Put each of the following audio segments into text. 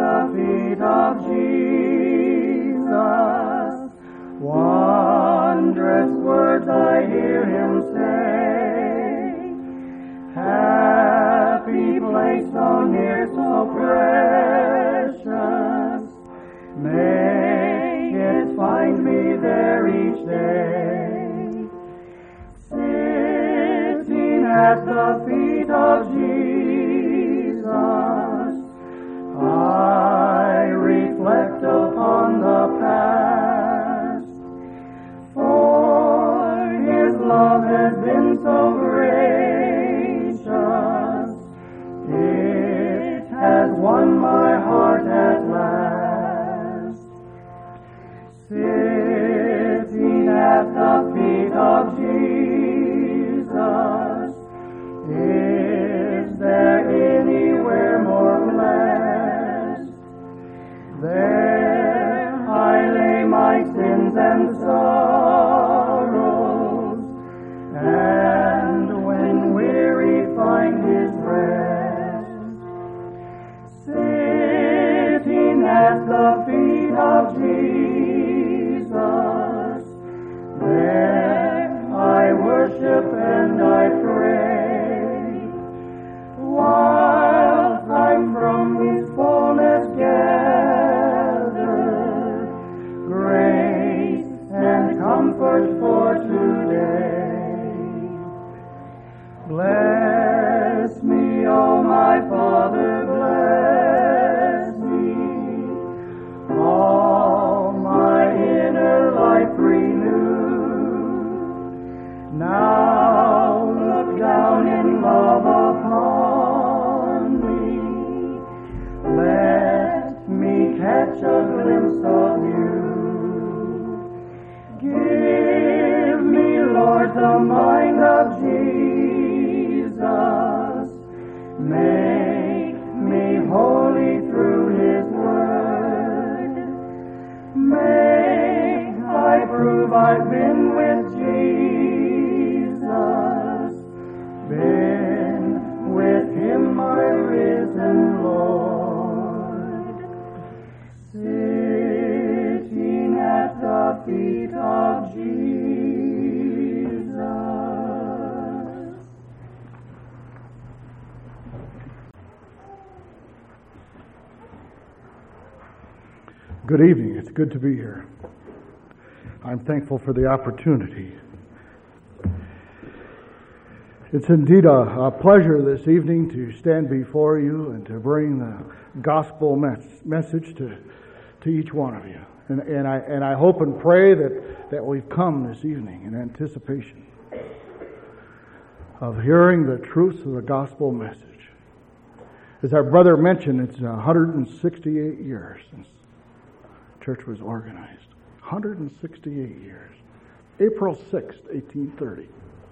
the feet of Jesus. Wondrous words I hear him say. Happy place so near, so precious. May it find me there each day. Sitting at the feet of Jesus, I reflect upon the past. For his love has been so gracious, it has won my heart at last. Sitting at the feet of Jesus, is there anywhere more blessed? There I lay my sins and sorrows, and when weary find his rest. Sitting at the feet of Jesus, there I worship and I pray, while I'm from his fullness gathered, grace and comfort for today. Bless me, O my Father, bless me, all my inner life renew. Now look down in love upon me. Let me catch a glimpse of you. Give me, Lord, the mind of Jesus. Make me holy through his word. May I prove I've been with Jesus, been with him, my risen Lord. Sitting at the feet of Jesus. Good evening. It's good to be here. I'm thankful for the opportunity. It's indeed a pleasure this evening to stand before you and to bring the gospel message to each one of you. And I hope and pray that we've come this evening in anticipation of hearing the truth of the gospel message. As our brother mentioned, it's 168 years since the church was organized. 168 years. April 6th, 1830.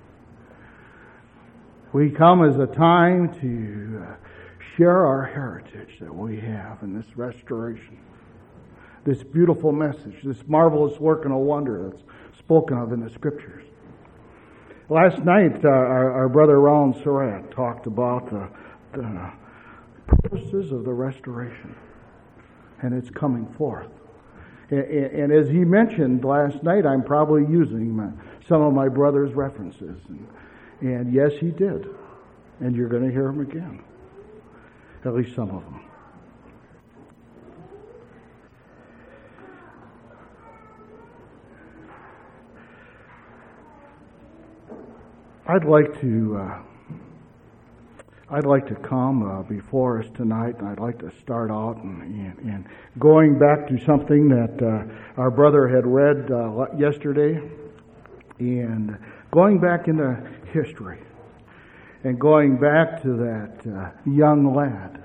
We come as a time to share our heritage that we have in this restoration. This beautiful message, this marvelous work and a wonder that's spoken of in the Scriptures. Last night, our brother Ron Surratt talked about the purposes of the restoration and its coming forth. And as he mentioned last night, I'm probably using some of my brother's references. And yes, he did. And you're going to hear him again. At least some of them. I'd like to come before us tonight, and I'd like to start out and going back to something that our brother had read yesterday, and going back into history, and going back to that young lad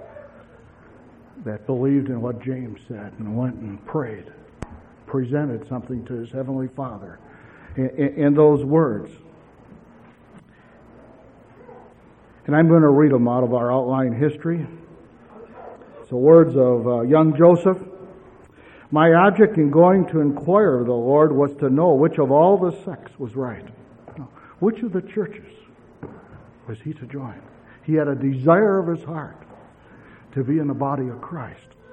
that believed in what James said and went and prayed, presented something to his Heavenly Father in those words. And I'm going to read them out of our outline history. It's the words of young Joseph. My object in going to inquire of the Lord was to know which of all the sects was right. Which of the churches was he to join? He had a desire of his heart to be in the body of Christ.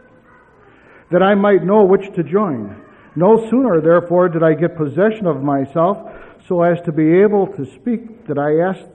that I might know which to join. No sooner, therefore, did I get possession of myself so as to be able to speak that I asked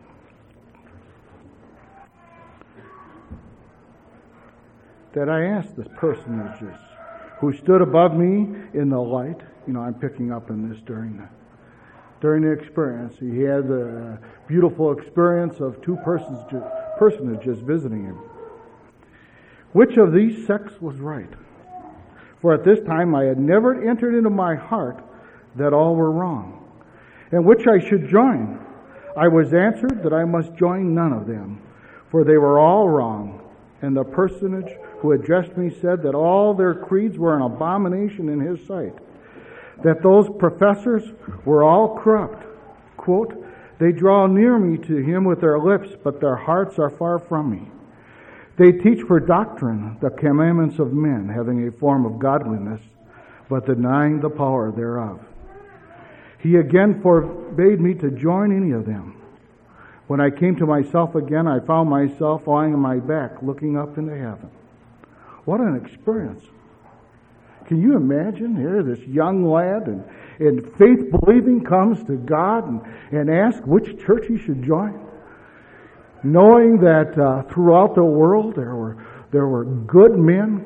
the personages who stood above me in the light. I'm picking up on this during the experience. He had the beautiful experience of two personages visiting him. Which of these sects was right? For at this time I had never entered into my heart that all were wrong. And which I should join? I was answered that I must join none of them, for they were all wrong. And the personage who addressed me said that all their creeds were an abomination in his sight, that those professors were all corrupt. Quote, they draw near me to him with their lips, but their hearts are far from me. They teach for doctrine the commandments of men, having a form of godliness, but denying the power thereof. He again forbade me to join any of them. When I came to myself again, I found myself lying on my back, looking up into heaven. What an experience. Can you imagine here this young lad and faith-believing comes to God and asks which church he should join? Knowing that throughout the world there were good men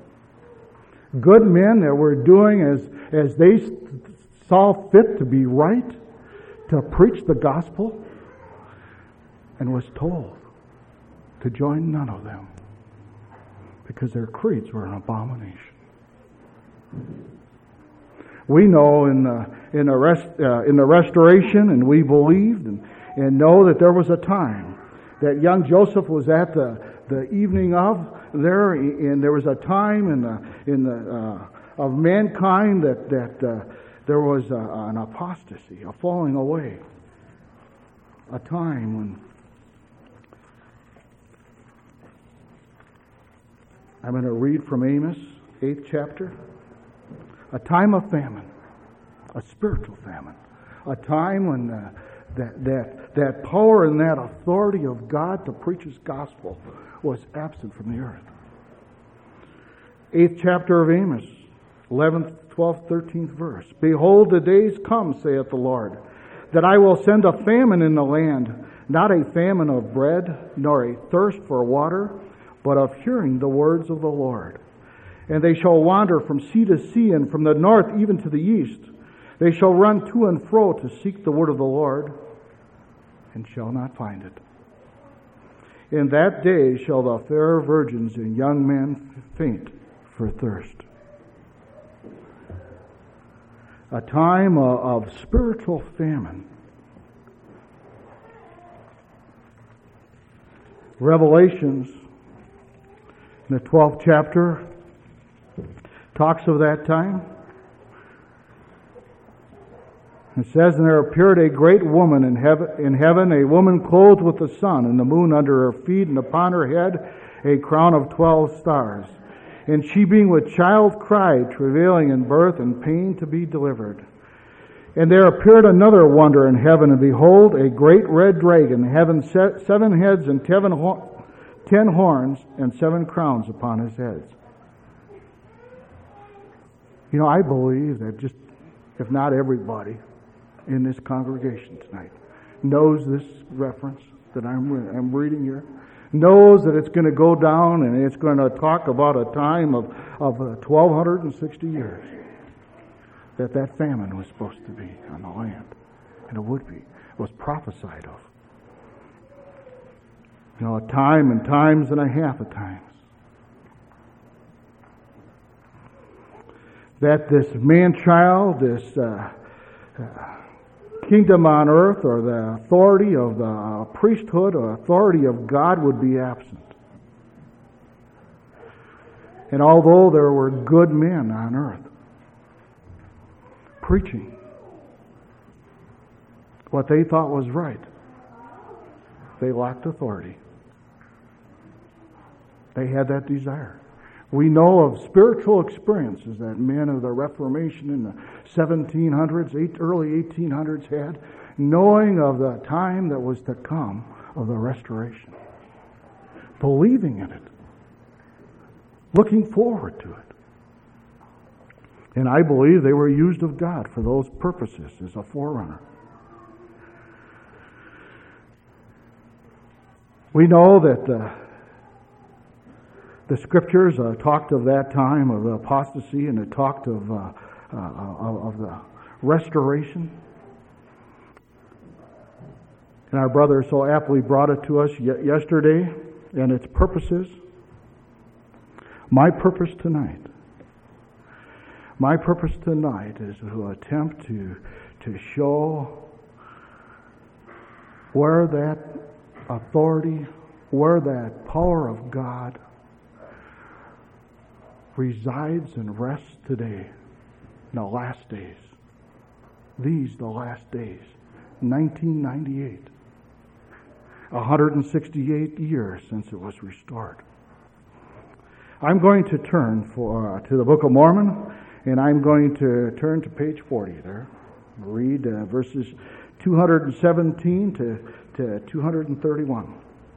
that were doing as they saw fit to be right, to preach the gospel, and was told to join none of them because their creeds were an abomination. We know in the Restoration, and we believed and know that there was a time that young Joseph was at the evening of there, and there was a time of mankind that there was an apostasy, a falling away, a time when I'm going to read from Amos, 8th chapter, a time of famine, a spiritual famine, a time when that power and that authority of God to preach His gospel was absent from the earth. 8th chapter of Amos, 11th, 12th, 13th verse. Behold, the days come, saith the Lord, that I will send a famine in the land, not a famine of bread, nor a thirst for water, but of hearing the words of the Lord. And they shall wander from sea to sea, and from the north even to the east. They shall run to and fro to seek the word of the Lord, and shall not find it. In that day shall the fair virgins and young men faint for thirst. A time of spiritual famine. Revelations, in the 12th chapter, talks of that time. It says, and there appeared a great woman in heaven, a woman clothed with the sun, and the moon under her feet, and upon her head a crown of 12 stars. And she being with child cried, travailing in birth and pain to be delivered. And there appeared another wonder in heaven, and behold, a great red dragon, having 7 heads and 10 horns, and 7 crowns upon his heads. I believe that just, if not everybody in this congregation tonight knows this reference that I'm reading here, knows that it's going to go down and it's going to talk about a time of 1,260 years that famine was supposed to be on the land, and it would be. It was prophesied of. A time and times and a half of times. That this man-child, this kingdom on earth, or the authority of the priesthood or authority of God would be absent. And although there were good men on earth preaching what they thought was right, they lacked authority. They had that desire. We know of spiritual experiences that men of the Reformation in the 1700s, early 1800s had, knowing of the time that was to come of the Restoration, believing in it, looking forward to it. And I believe they were used of God for those purposes as a forerunner. We know that the Scriptures talked of that time of apostasy, and it talked of the restoration. And our brother so aptly brought it to us yesterday, and its purposes. My purpose tonight is to attempt to show where that authority, where that power of God resides and rests today in the last days. These, the last days. 1998. 168 years since it was restored. I'm going to turn to the Book of Mormon, and I'm going to turn to page 40 there. Read verses 217 to 231.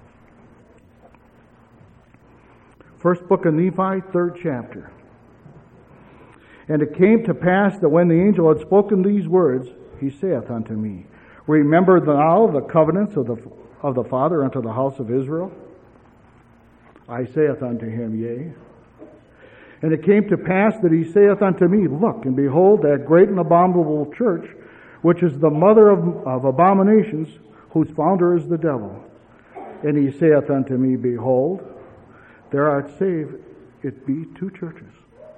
First book of Nephi, 3rd chapter. And it came to pass that when the angel had spoken these words, he saith unto me, Remember thou the covenants of the Father unto the house of Israel? I saith unto him, Yea. And it came to pass that he saith unto me, Look, and behold, that great and abominable church, which is the mother of abominations, whose founder is the devil. And he saith unto me, Behold, there art saved, it be 2 churches.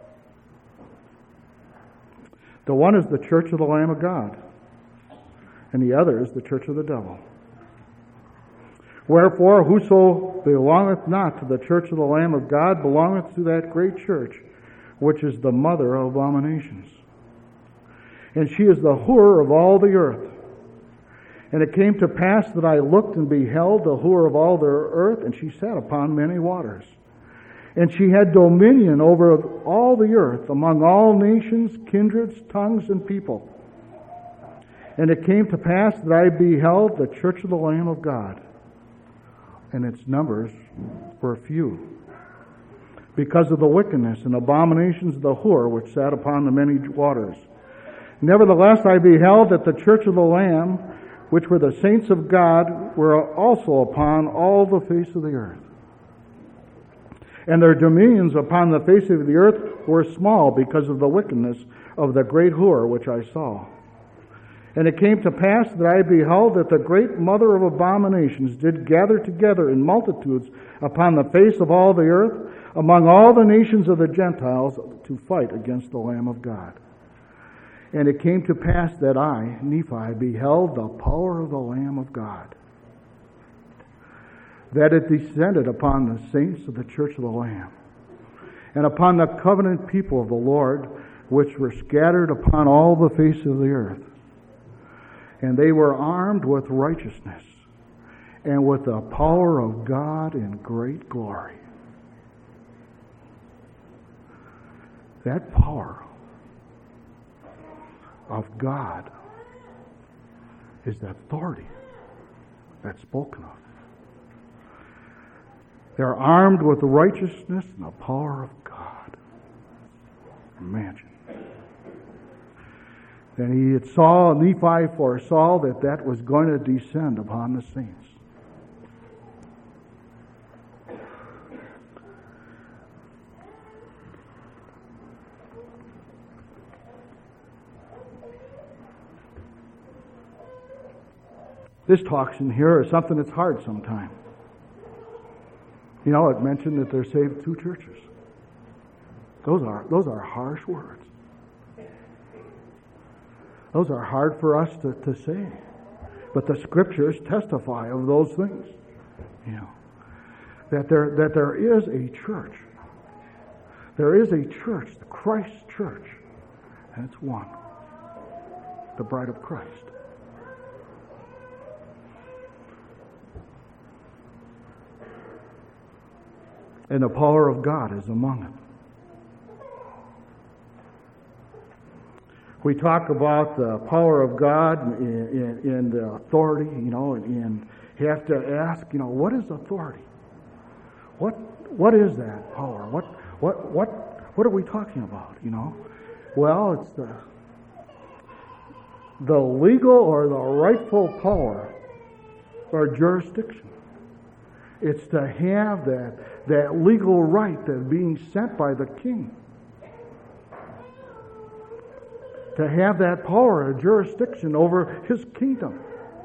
The one is the church of the Lamb of God, and the other is the church of the devil. Wherefore, whoso belongeth not to the church of the Lamb of God belongeth to that great church, which is the mother of abominations. And she is the whore of all the earth. And it came to pass that I looked and beheld the whore of all the earth, and she sat upon many waters. And she had dominion over all the earth, among all nations, kindreds, tongues, and people. And it came to pass that I beheld the church of the Lamb of God, and its numbers were few, because of the wickedness and abominations of the whore which sat upon the many waters. Nevertheless, I beheld that the church of the Lamb, which were the saints of God, were also upon all the face of the earth. And their dominions upon the face of the earth were small, because of the wickedness of the great whore which I saw. And it came to pass that I beheld that the great mother of abominations did gather together in multitudes upon the face of all the earth, among all the nations of the Gentiles, to fight against the Lamb of God. And it came to pass that I, Nephi, beheld the power of the Lamb of God, that it descended upon the saints of the church of the Lamb, and upon the covenant people of the Lord, which were scattered upon all the face of the earth. And they were armed with righteousness and with the power of God in great glory. That power of God is the authority that's spoken of. They're armed with righteousness and the power of God. Imagine. And Nephi foresaw that was going to descend upon the saints. This talks in here is something that's hard sometimes. You know, it mentioned that they're saved 2 churches. Those are harsh words. Those are hard for us to say. But the Scriptures testify of those things. You know, that there is a church. There is a church, the Christ church. And it's one. The bride of Christ. And the power of God is among it. We talk about the power of God in the authority, you know, and you have to ask, you know, what is authority? What is that power? What are we talking about? You know, Well, it's the legal or the rightful power or jurisdiction. It's to have that legal right that's being sent by the king. To have that power or jurisdiction over his kingdom.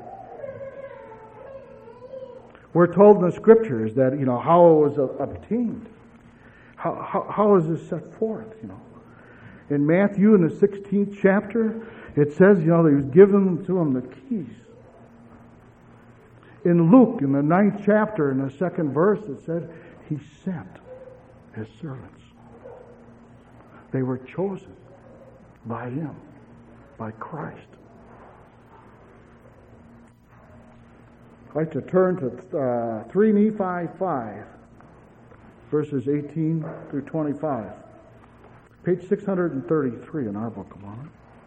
We're told in the scriptures that, how it was obtained. How is this set forth, In Matthew, in the 16th chapter, it says, he was given to him the keys. In Luke, in the 9th chapter, in the 2nd verse, it said, he sent his servants. They were chosen by him, by Christ. I'd like to turn to 3 Nephi 5, verses 18 through 25. Page 633 in our Book of Mormon.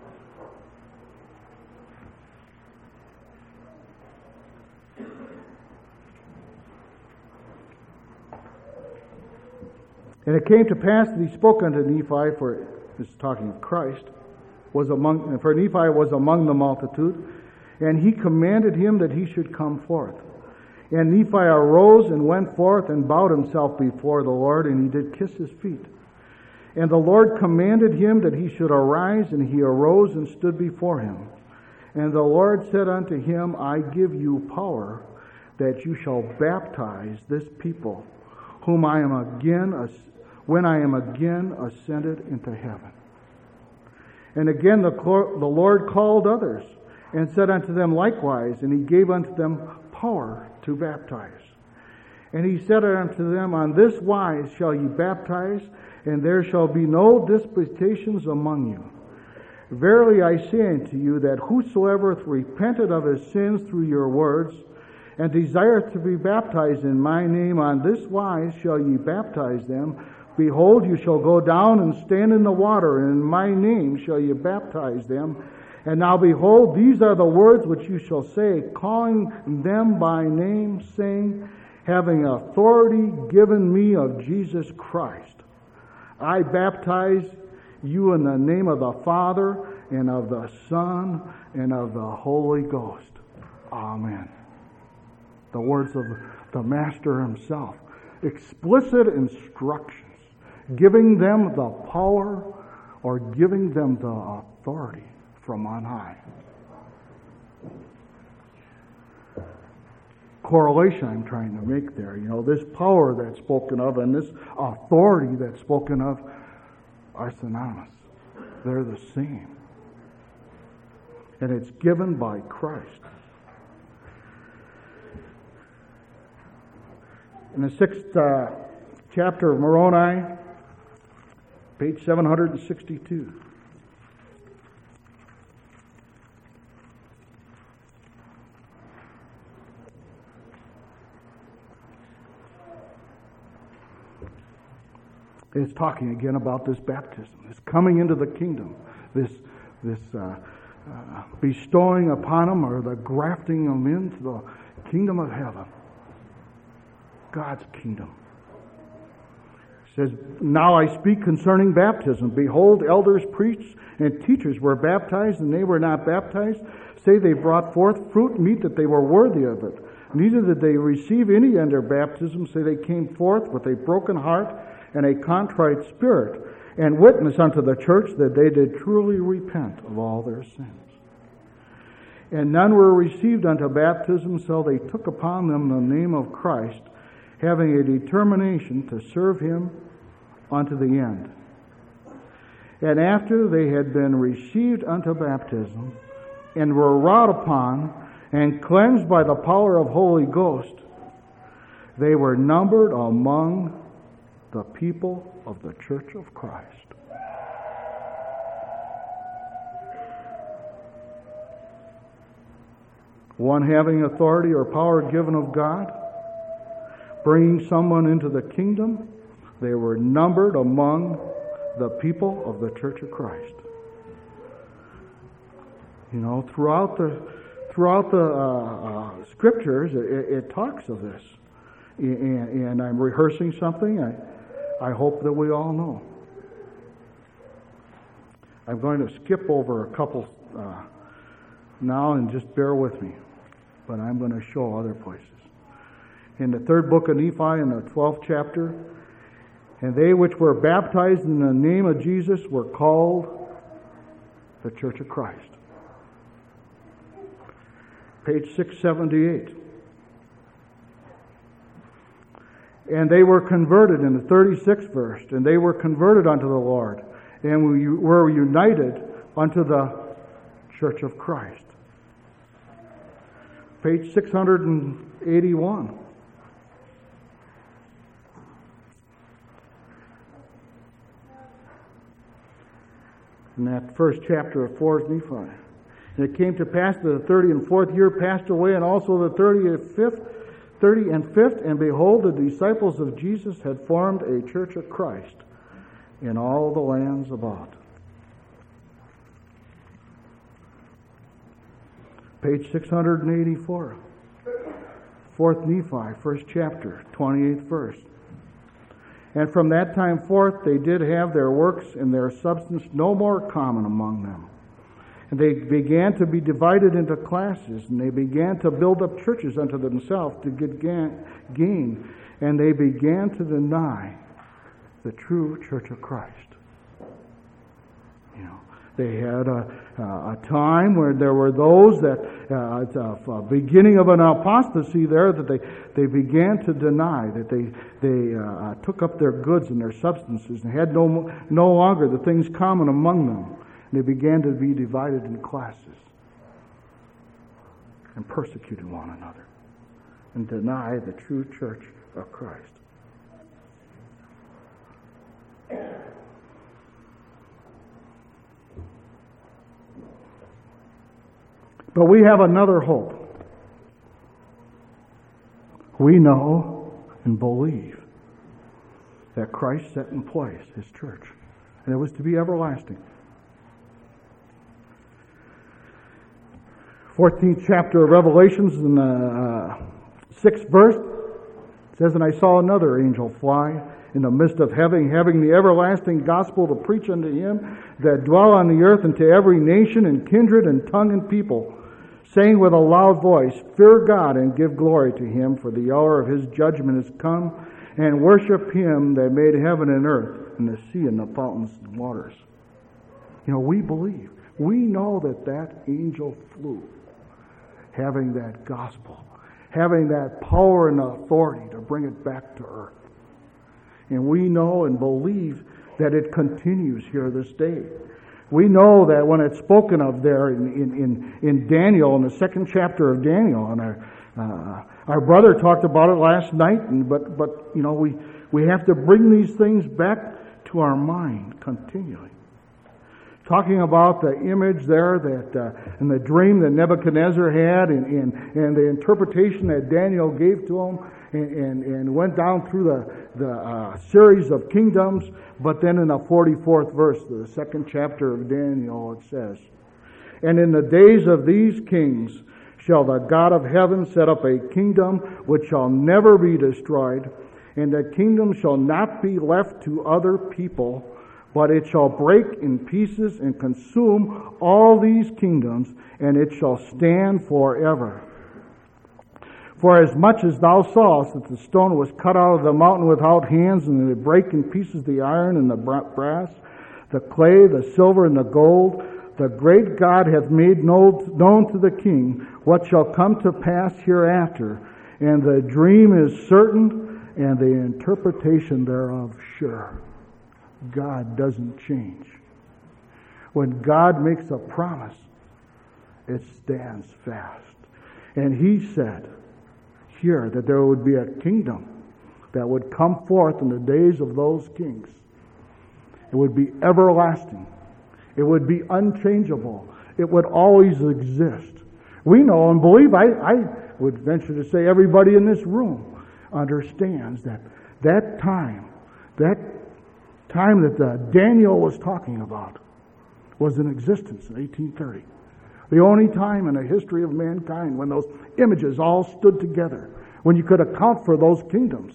And it came to pass that he spoke unto Nephi, for this is talking of Christ, for Nephi was among the multitude, and he commanded him that he should come forth. And Nephi arose and went forth and bowed himself before the Lord, and he did kiss his feet. And the Lord commanded him that he should arise, and he arose and stood before him. And the Lord said unto him, I give you power that you shall baptize this people, whom when I am again ascended into heaven. And again the Lord called others, and said unto them likewise, and he gave unto them power to baptize. And he said unto them, on this wise shall ye baptize, and there shall be no disputations among you. Verily I say unto you, that whosoever hath repented of his sins through your words, and desireth to be baptized in my name, on this wise shall ye baptize them. Behold, you shall go down and stand in the water, and in my name shall ye baptize them. And now behold, these are the words which you shall say, calling them by name, saying, having authority given me of Jesus Christ, I baptize you in the name of the Father, and of the Son, and of the Holy Ghost. Amen. The words of the Master himself. Explicit instructions, giving them the power or giving them the authority from on high. Correlation I'm trying to make there. This power that's spoken of and this authority that's spoken of are synonymous. They're the same. And it's given by Christ. In the 6th chapter of Moroni, page 762. It's talking again about this baptism, this coming into the kingdom, this bestowing upon them, or the grafting them into the kingdom of heaven, God's kingdom. It says, now I speak concerning baptism. Behold, elders, priests, and teachers were baptized, and they were not baptized. Say they brought forth fruit meet that they were worthy of it. Neither did they receive any under baptism. Say they came forth with a broken heart and a contrite spirit, and witness unto the church that they did truly repent of all their sins. And none were received unto baptism, so they took upon them the name of Christ, having a determination to serve him unto the end. And after they had been received unto baptism, and were wrought upon, and cleansed by the power of Holy Ghost, they were numbered among the people of the Church of Christ. One having authority or power given of God, bringing someone into the kingdom, they were numbered among the people of the Church of Christ. Throughout the scriptures, it talks of this. And I'm rehearsing something I hope that we all know. I'm going to skip over a couple now and just bear with me. But I'm going to show other places. In the third book of Nephi, in the 12th chapter, and they which were baptized in the name of Jesus were called the Church of Christ. Page 678. And they were converted in the 36th verse, and they were converted unto the Lord, and we were united unto the Church of Christ. Page 681. In that first chapter of 4th Nephi. And it came to pass that the 30 and 4th year passed away, and also the 30 and 5th, and behold, the disciples of Jesus had formed a church of Christ in all the lands about. Page 684. 4th Nephi, first chapter, 28th verse. And from that time forth they did have their works and their substance no more common among them. And they began to be divided into classes, and they began to build up churches unto themselves to get gain. And they began to deny the true Church of Christ. You know, they had a time where there were those that, beginning of an apostasy there, that they began to deny, that they took up their goods and their substances and had no longer the things common among them. And they began to be divided in classes and persecuted one another and deny the true Church of Christ. But we have another hope. We know and believe that Christ set in place His church, and it was to be everlasting. 14th chapter of Revelations, in the 6th verse, it says, And I saw another angel fly in the midst of heaven, having the everlasting gospel to preach unto him that dwell on the earth, and to every nation and kindred and tongue and people, saying with a loud voice, Fear God and give glory to Him, for the hour of His judgment is come, and worship Him that made heaven and earth, and the sea and the fountains and waters. You know, we believe. We know that angel flew, having that gospel, having that power and authority to bring it back to earth. And we know and believe that it continues here this day. We know that when it's spoken of there in Daniel, in the 2nd chapter of Daniel, and our brother talked about it last night, but you know, we have to bring these things back to our mind continually. Talking about the image there that and the dream that Nebuchadnezzar had, and the interpretation that Daniel gave to him, and went down through the series of kingdoms. But then in the 44th verse of the 2nd chapter of Daniel, it says, And in the days of these kings shall the God of heaven set up a kingdom which shall never be destroyed, and the kingdom shall not be left to other people, but it shall break in pieces and consume all these kingdoms, and it shall stand forever. For as much as thou sawest that the stone was cut out of the mountain without hands, and it brake in pieces the iron and the brass, the clay, the silver, and the gold, the great God hath made known to the king what shall come to pass hereafter, and the dream is certain, and the interpretation thereof sure. God doesn't change. When God makes a promise, it stands fast. And He said here that there would be a kingdom that would come forth in the days of those kings. It would be everlasting. It would be unchangeable. It would always exist. We know and believe, I would venture to say everybody in this room understands that time that Daniel was talking about was in existence in 1830. The only time in the history of mankind when those images all stood together, when you could account for those kingdoms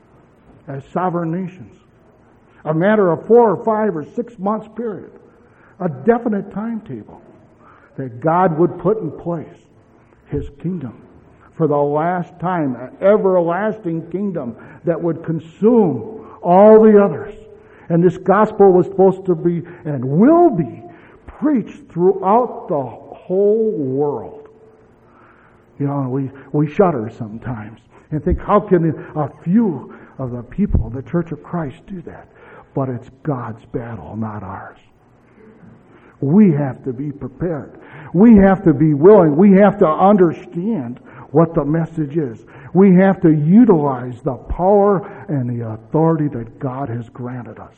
as sovereign nations. A matter of 4 or 5 or 6 months period a definite timetable that God would put in place His kingdom for the last time, an everlasting kingdom that would consume all the others. And this gospel was supposed to be and will be preached throughout the whole world. You know, we shudder sometimes and think, how can a few of the people of the Church of Christ do that? But it's God's battle, not ours. We have to be prepared. We have to be willing. We have to understand what the message is. We have to utilize the power and the authority that God has granted us.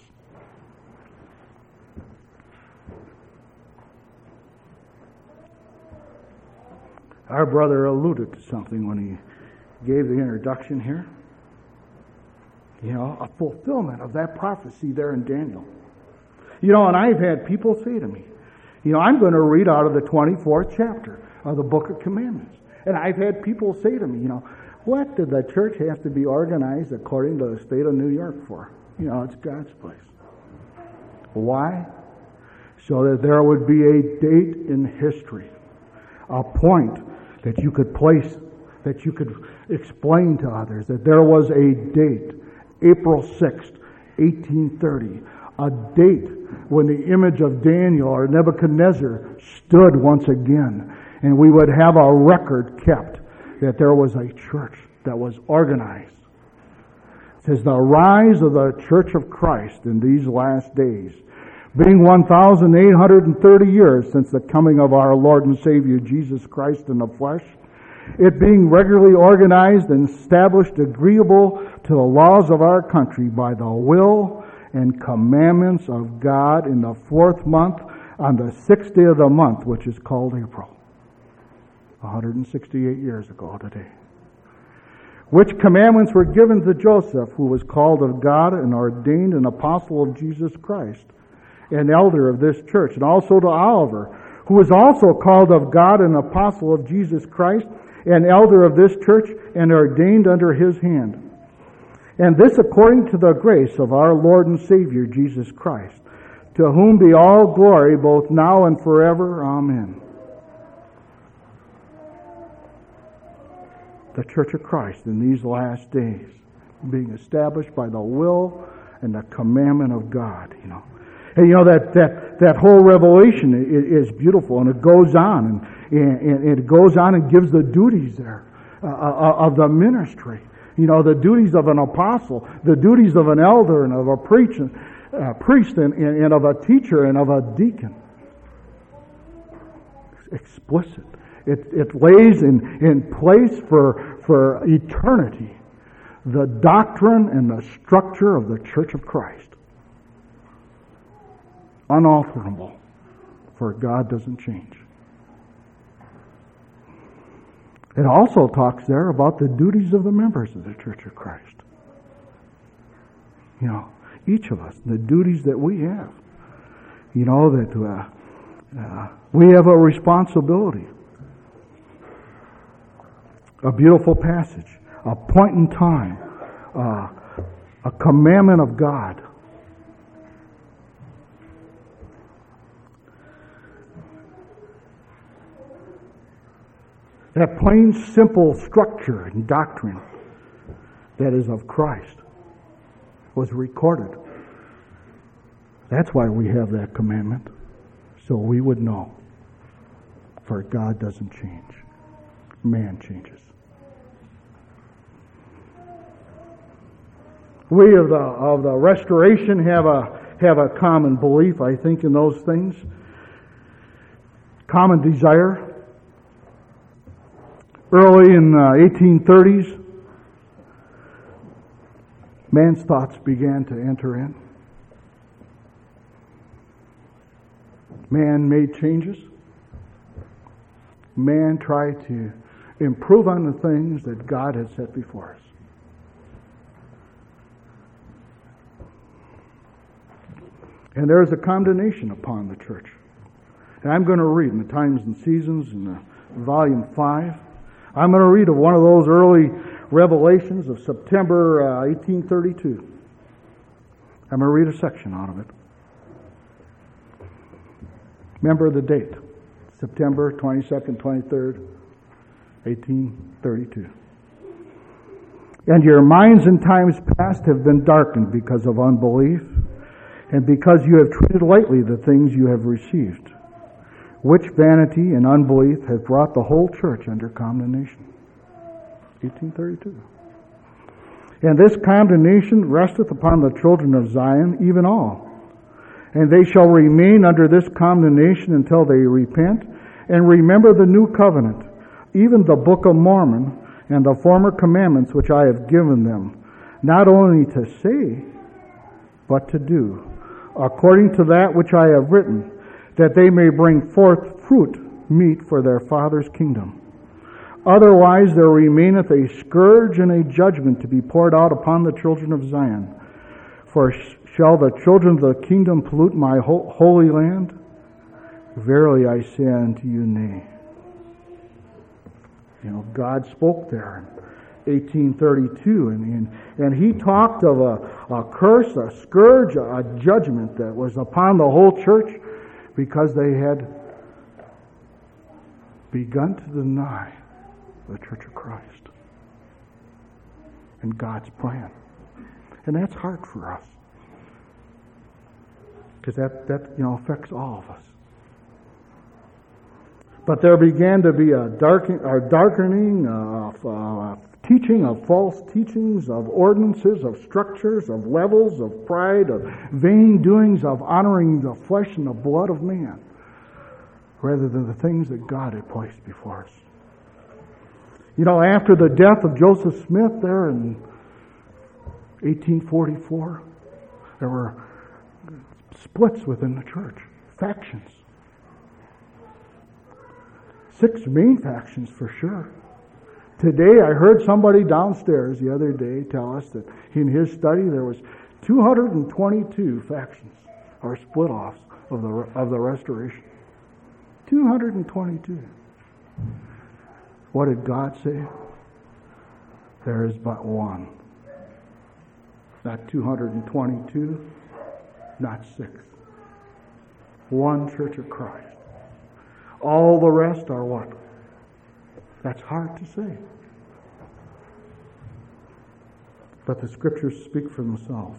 Our brother alluded to something when he gave the introduction here. You know, a fulfillment of that prophecy there in Daniel. You know, and I've had people say to me, you know, I'm going to read out of the 24th chapter of the Book of Commandments. And I've had people say to me, you know, what did the church have to be organized according to the state of New York for? You know, it's God's place. Why? So that there would be a date in history, a point that you could place, that you could explain to others, that there was a date, April 6th, 1830, a date when the image of Daniel or Nebuchadnezzar stood once again, and we would have a record kept that there was a church that was organized. It says, the rise of the Church of Christ in these last days, being 1,830 years since the coming of our Lord and Savior Jesus Christ in the flesh, it being regularly organized and established agreeable to the laws of our country by the will and commandments of God in the 4th month on the 6th day of the month, which is called April. 168 years ago today. Which commandments were given to Joseph, who was called of God and ordained an apostle of Jesus Christ, an elder of this church, and also to Oliver, who was also called of God an apostle of Jesus Christ, an elder of this church, and ordained under his hand. And this according to the grace of our Lord and Savior Jesus Christ, to whom be all glory both now and forever. Amen. The Church of Christ in these last days, being established by the will and the commandment of God, you know. And you know, that whole revelation is beautiful, and it goes on, and it goes on and gives the duties there of the ministry. You know, the duties of an apostle, the duties of an elder and of a priest and of a teacher and of a deacon. It's explicit. It lays in place for eternity the doctrine and the structure of the Church of Christ. Unalterable, for God doesn't change. It also talks there about the duties of the members of the Church of Christ. You know, each of us, the duties that we have. You know, that we have a responsibility. A beautiful passage, a point in time, a commandment of God. That plain, simple structure and doctrine that is of Christ was recorded. That's why we have that commandment, so we would know. For God doesn't change. Man changes. We of the Restoration have a common belief, I think, in those things. Common desire. Early in 1830s, man's thoughts began to enter in. Man made changes. Man tried to improve on the things that God had set before us. And there is a condemnation upon the church. And I'm going to read in the Times and Seasons in volume 5. I'm going to read of one of those early revelations of September 1832. I'm going to read a section out of it. Remember the date, September 22nd, 23rd, 1832. And your minds in times past have been darkened because of unbelief, and because you have treated lightly the things you have received, which vanity and unbelief have brought the whole church under condemnation. 1832. And this condemnation resteth upon the children of Zion, even all. And they shall remain under this condemnation until they repent and remember the new covenant, even the Book of Mormon, and the former commandments which I have given them, not only to say, but to do, according to that which I have written, that they may bring forth fruit meet for their Father's kingdom. Otherwise there remaineth a scourge and a judgment to be poured out upon the children of Zion. For shall the children of the kingdom pollute my holy land? Verily I say unto you, nay. God spoke there in 1832, and he talked of a curse, a scourge, a judgment that was upon the whole church because they had begun to deny the Church of Christ and God's plan. And that's hard for us, because that affects all of us. But there began to be a darkening of teaching, of false teachings, of ordinances, of structures, of levels, of pride, of vain doings, of honoring the flesh and the blood of man, rather than the things that God had placed before us. After the death of Joseph Smith there in 1844, there were splits within the church, factions. 6 main factions for sure. Today, I heard somebody downstairs the other day tell us that in his study there was 222 factions or split-offs of the Restoration. 222. What did God say? There is but one. Not 222, not 6. One Church of Christ. All the rest are what? That's hard to say. But the Scriptures speak for themselves.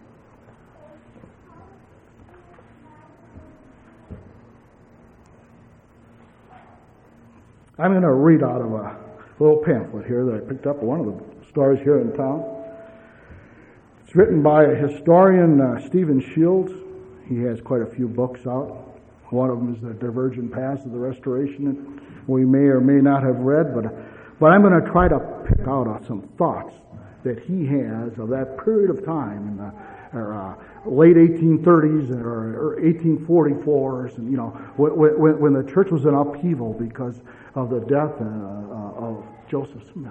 I'm going to read out of a little pamphlet here that I picked up at one of the stores here in town. It's written by a historian, Stephen Shields. He has quite a few books out. One of them is The Divergent Paths of the Restoration that we may or may not have read, but I'm going to try to pick out some thoughts that he has of that period of time in the late 1830s or 1844s, and when the church was in upheaval because of the death of Joseph Smith.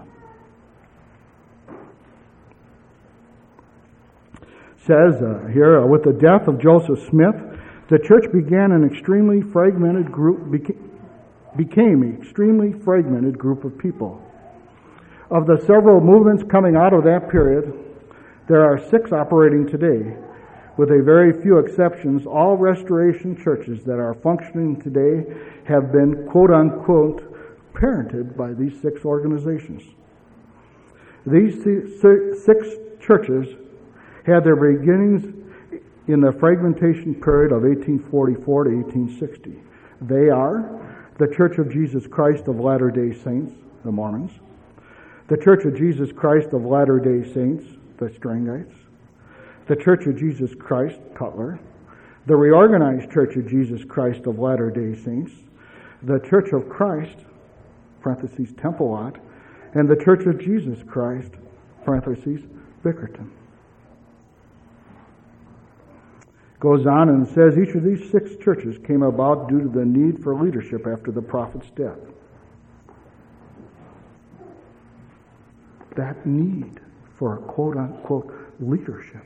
Says here, with the death of Joseph Smith, the church began an extremely fragmented group, became an extremely fragmented group of people. Of the several movements coming out of that period, there are 6 operating today. With a very few exceptions, all Restoration churches that are functioning today have been, quote-unquote, parented by these 6 organizations. These 6 churches had their beginnings in the fragmentation period of 1844 to 1860. They are the Church of Jesus Christ of Latter-day Saints, the Mormons, the Church of Jesus Christ of Latter-day Saints, the Strangites, the Church of Jesus Christ, Cutler, the Reorganized Church of Jesus Christ of Latter-day Saints, the Church of Christ, parentheses, Temple Lot, and the Church of Jesus Christ, parentheses, Bickerton. Goes on and says each of these 6 churches came about due to the need for leadership after the prophet's death. That need for quote-unquote leadership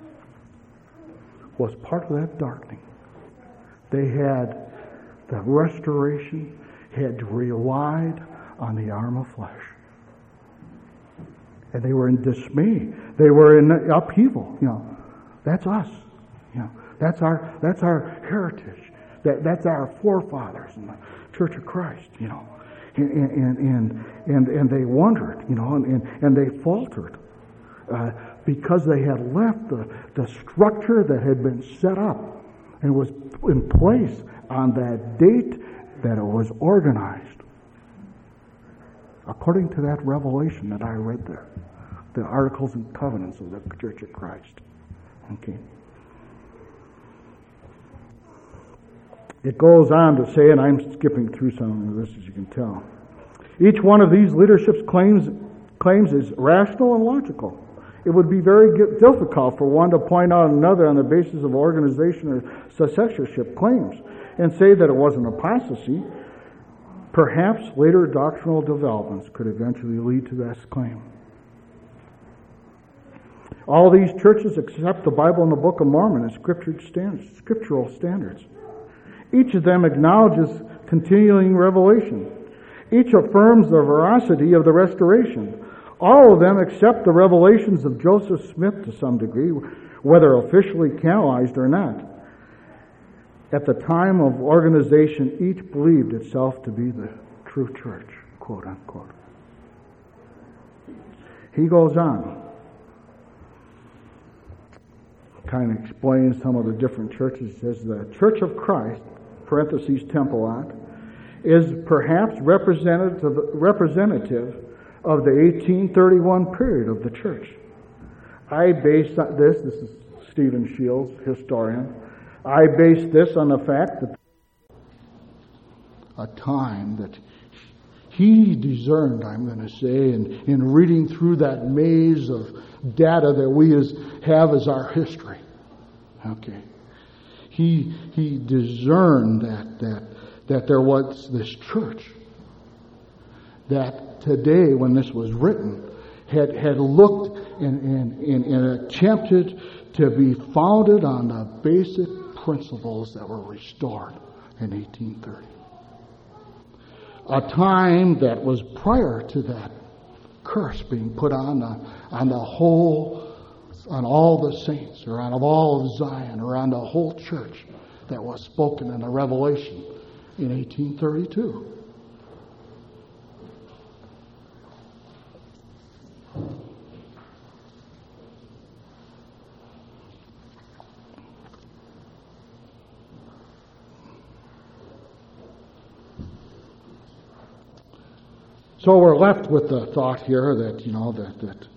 was part of that darkening. They had, the Restoration had relied on the arm of flesh. And they were in dismay. They were in upheaval. That's us. That's our heritage. That's our forefathers in the Church of Christ, you know. And they wondered, you know, and they faltered because they had left the structure that had been set up and was in place on that date that it was organized. According to that revelation that I read there, the Articles and Covenants of the Church of Christ. Okay. It goes on to say, and I'm skipping through some of this as you can tell, each one of these leadership's claims is rational and logical. It would be very difficult for one to point out another on the basis of organization or successorship claims and say that it wasn't apostasy. Perhaps later doctrinal developments could eventually lead to this claim. All these churches accept the Bible and the Book of Mormon as scriptural standards. Each of them acknowledges continuing revelation. Each affirms the veracity of the restoration. All of them accept the revelations of Joseph Smith to some degree, whether officially canonized or not. At the time of organization, each believed itself to be the true church, quote unquote. He goes on, kind of explains some of the different churches. He says the Church of Christ, parentheses Temple, is perhaps representative of the 1831 period of the church. I base this is Stephen Shields, historian, I base this on the fact that a time that he discerned, I'm going to say, in reading through that maze of data that we have as our history. Okay. He discerned that there was this church that today, when this was written, had looked and attempted to be founded on the basic principles that were restored in 1830. A time that was prior to that curse being put on the whole, on all the saints, or on all of Zion, or on the whole church that was spoken in the Revelation in 1832. So we're left with the thought here that, you know, that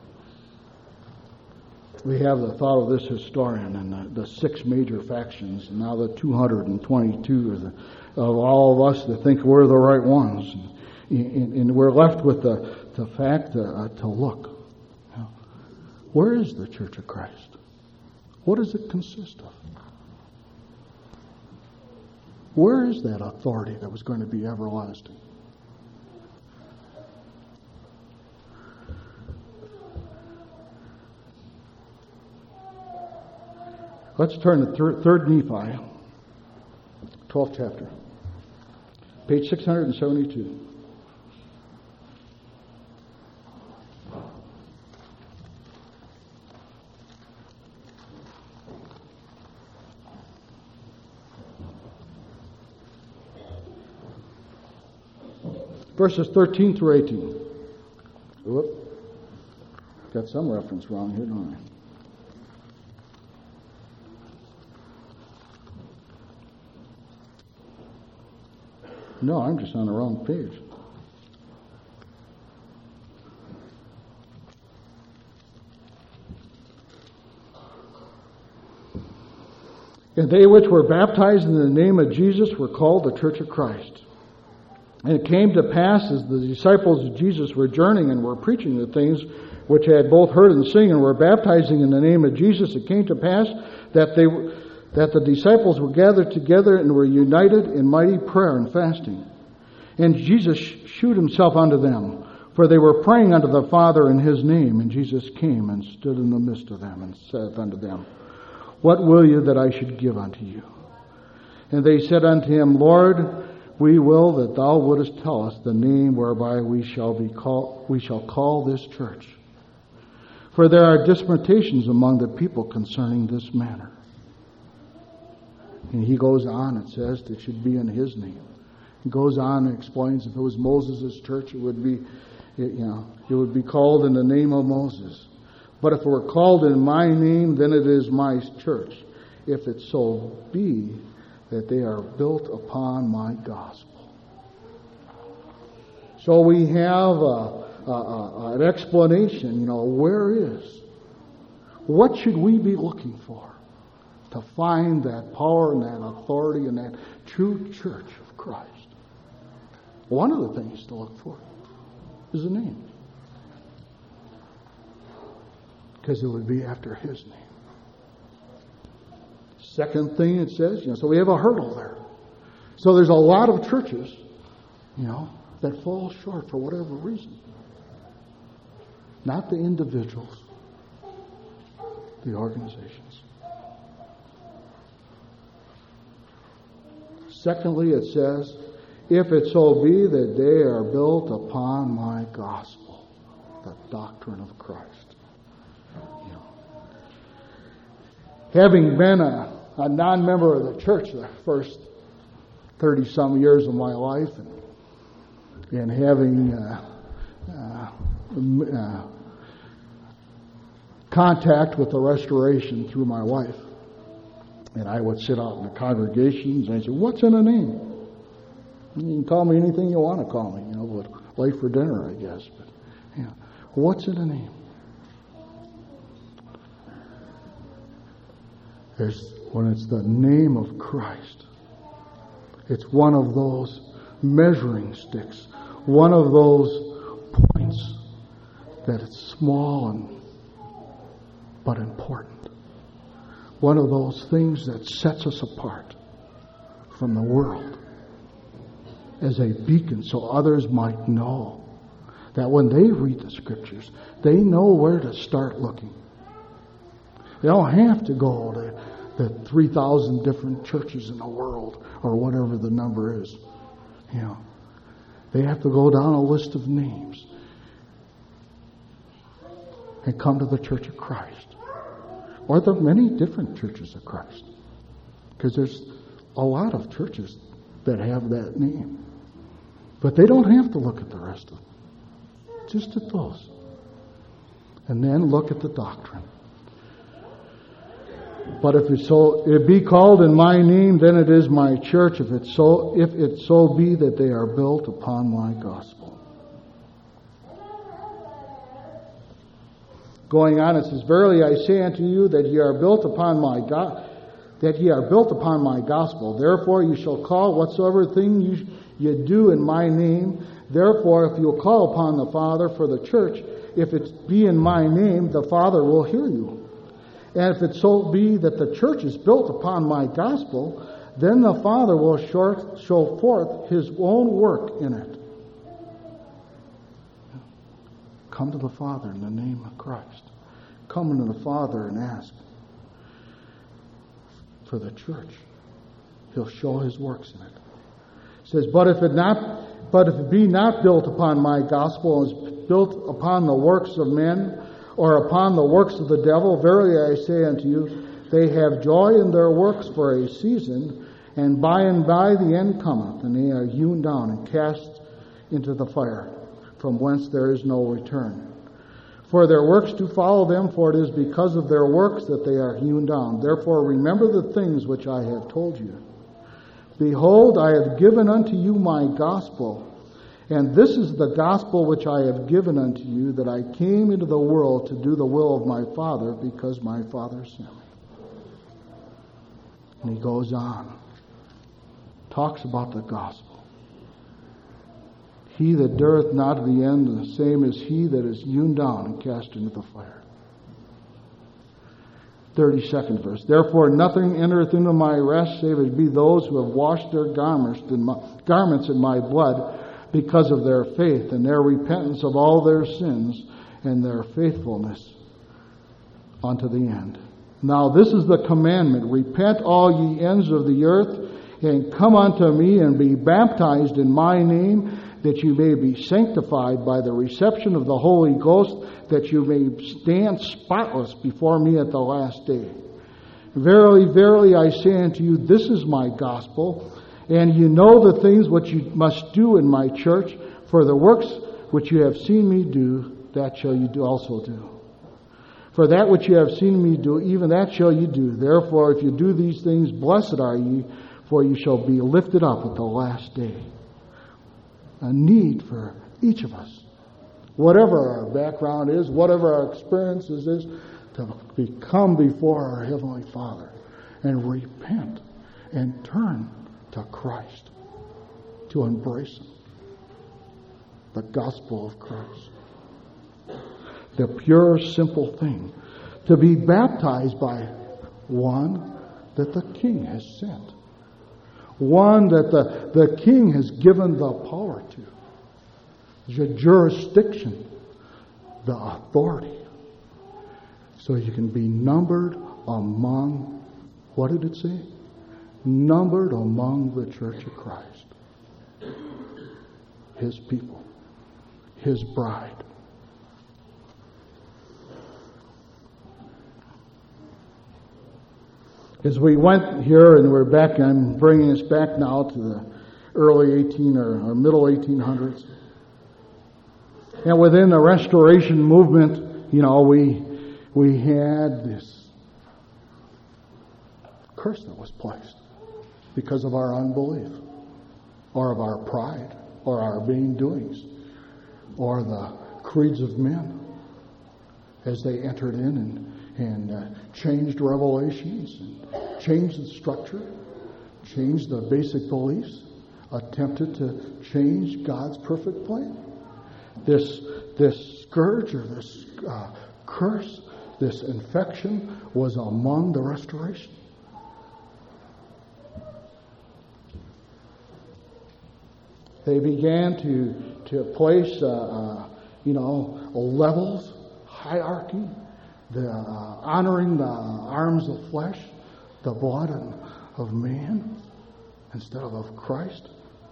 we have the thought of this historian and the six major factions, and now the 222 of all of us that think we're the right ones. And we're left with the fact to look. Where is the Church of Christ? What does it consist of? Where is that authority that was going to be everlasting? Let's turn to 3rd Nephi, 12th chapter, page 672. Verses 13 through 18. Whoop. Got some reference wrong here, don't I? No, I'm just on the wrong page. And they which were baptized in the name of Jesus were called the Church of Christ. And it came to pass, as the disciples of Jesus were journeying and were preaching the things which they had both heard and seen, and were baptizing in the name of Jesus, it came to pass that the disciples were gathered together and were united in mighty prayer and fasting. And Jesus shewed himself unto them, for they were praying unto the Father in his name. And Jesus came and stood in the midst of them, and said unto them, What will you that I should give unto you? And they said unto him, Lord, we will that thou wouldest tell us the name whereby we shall call this church. For there are disputations among the people concerning this matter. And he goes on and says that it should be in his name. He goes on and explains if it was Moses' church, it would be called in the name of Moses. But if it were called in my name, then it is my church. If it so be that they are built upon my gospel. So we have an explanation, what should we be looking for to find that power and that authority and that true church of Christ? One of the things to look for is a name. Because it would be after his name. Second thing it says, so we have a hurdle there. So there's a lot of churches, that fall short for whatever reason. Not the individuals, the organizations. Secondly, it says, if it so be that they are built upon my gospel, the doctrine of Christ. Having been a non-member of the church the first 30-some years of my life, and having contact with the restoration through my wife, and I would sit out in the congregations and I'd say, what's in a name? You can call me anything you want to call me, but late for dinner, I guess. But what's in a name? When it's the name of Christ, it's one of those measuring sticks, one of those points that it's small but important. One of those things that sets us apart from the world as a beacon so others might know that when they read the Scriptures, they know where to start looking. They don't have to go to the 3,000 different churches in the world or whatever the number is. They have to go down a list of names and come to the Church of Christ. Or there are many different churches of Christ. Because there's a lot of churches that have that name. But they don't have to look at the rest of them. Just at those. And then look at the doctrine. But if it be called in my name, then it is my church, if it so be that they are built upon my gospel. Going on, it says, verily I say unto you that ye are built upon my gospel. Therefore you shall call whatsoever thing you do in my name. Therefore, if you will call upon the Father for the church, if it be in my name, the Father will hear you. And if it so be that the church is built upon my gospel, then the Father will show forth his own work in it. Come to the Father in the name of Christ. Come unto the Father and ask for the church. He'll show his works in it. It says, but if it be not built upon my gospel, and is built upon the works of men, or upon the works of the devil, verily I say unto you, they have joy in their works for a season, and by the end cometh, and they are hewn down and cast into the fire, from whence there is no return. For their works do follow them, for it is because of their works that they are hewn down. Therefore remember the things which I have told you. Behold, I have given unto you my gospel, and this is the gospel which I have given unto you, that I came into the world to do the will of my Father, because my Father sent me. And he goes on, talks about the gospel. He that dureth not to the end, the same is he that is hewn down and cast into the fire. 32nd verse. Therefore nothing entereth into my rest, save it be those who have washed their garments in my blood, because of their faith and their repentance of all their sins and their faithfulness unto the end. Now this is the commandment: repent all ye ends of the earth, and come unto me, and be baptized in my name, that you may be sanctified by the reception of the Holy Ghost, that you may stand spotless before me at the last day. Verily, verily, I say unto you, this is my gospel, and you know the things which you must do in my church, for the works which you have seen me do, that shall you also do. For that which you have seen me do, even that shall you do. Therefore, if you do these things, blessed are ye, for you shall be lifted up at the last day. A need for each of us, whatever our background is, whatever our experiences is, to come before our Heavenly Father and repent and turn to Christ, to embrace Him. The gospel of Christ. The pure, simple thing. To be baptized by one that the King has sent. One that the King has given the power to. The jurisdiction, the authority. So you can be numbered among, what did it say? Numbered among the Church of Christ. His people. His bride. As we went here and we're back, I'm bringing us back now to the early or middle 1800s. And within the Restoration movement, we had this curse that was placed because of our unbelief, or of our pride, or our vain doings, or the creeds of men as they entered in and changed revelations, and changed the structure, changed the basic beliefs, attempted to change God's perfect plan. This scourge or this curse, this infection was among the Restoration. They began to place, levels, hierarchy, honoring the arms of flesh, the blood of man, instead of Christ.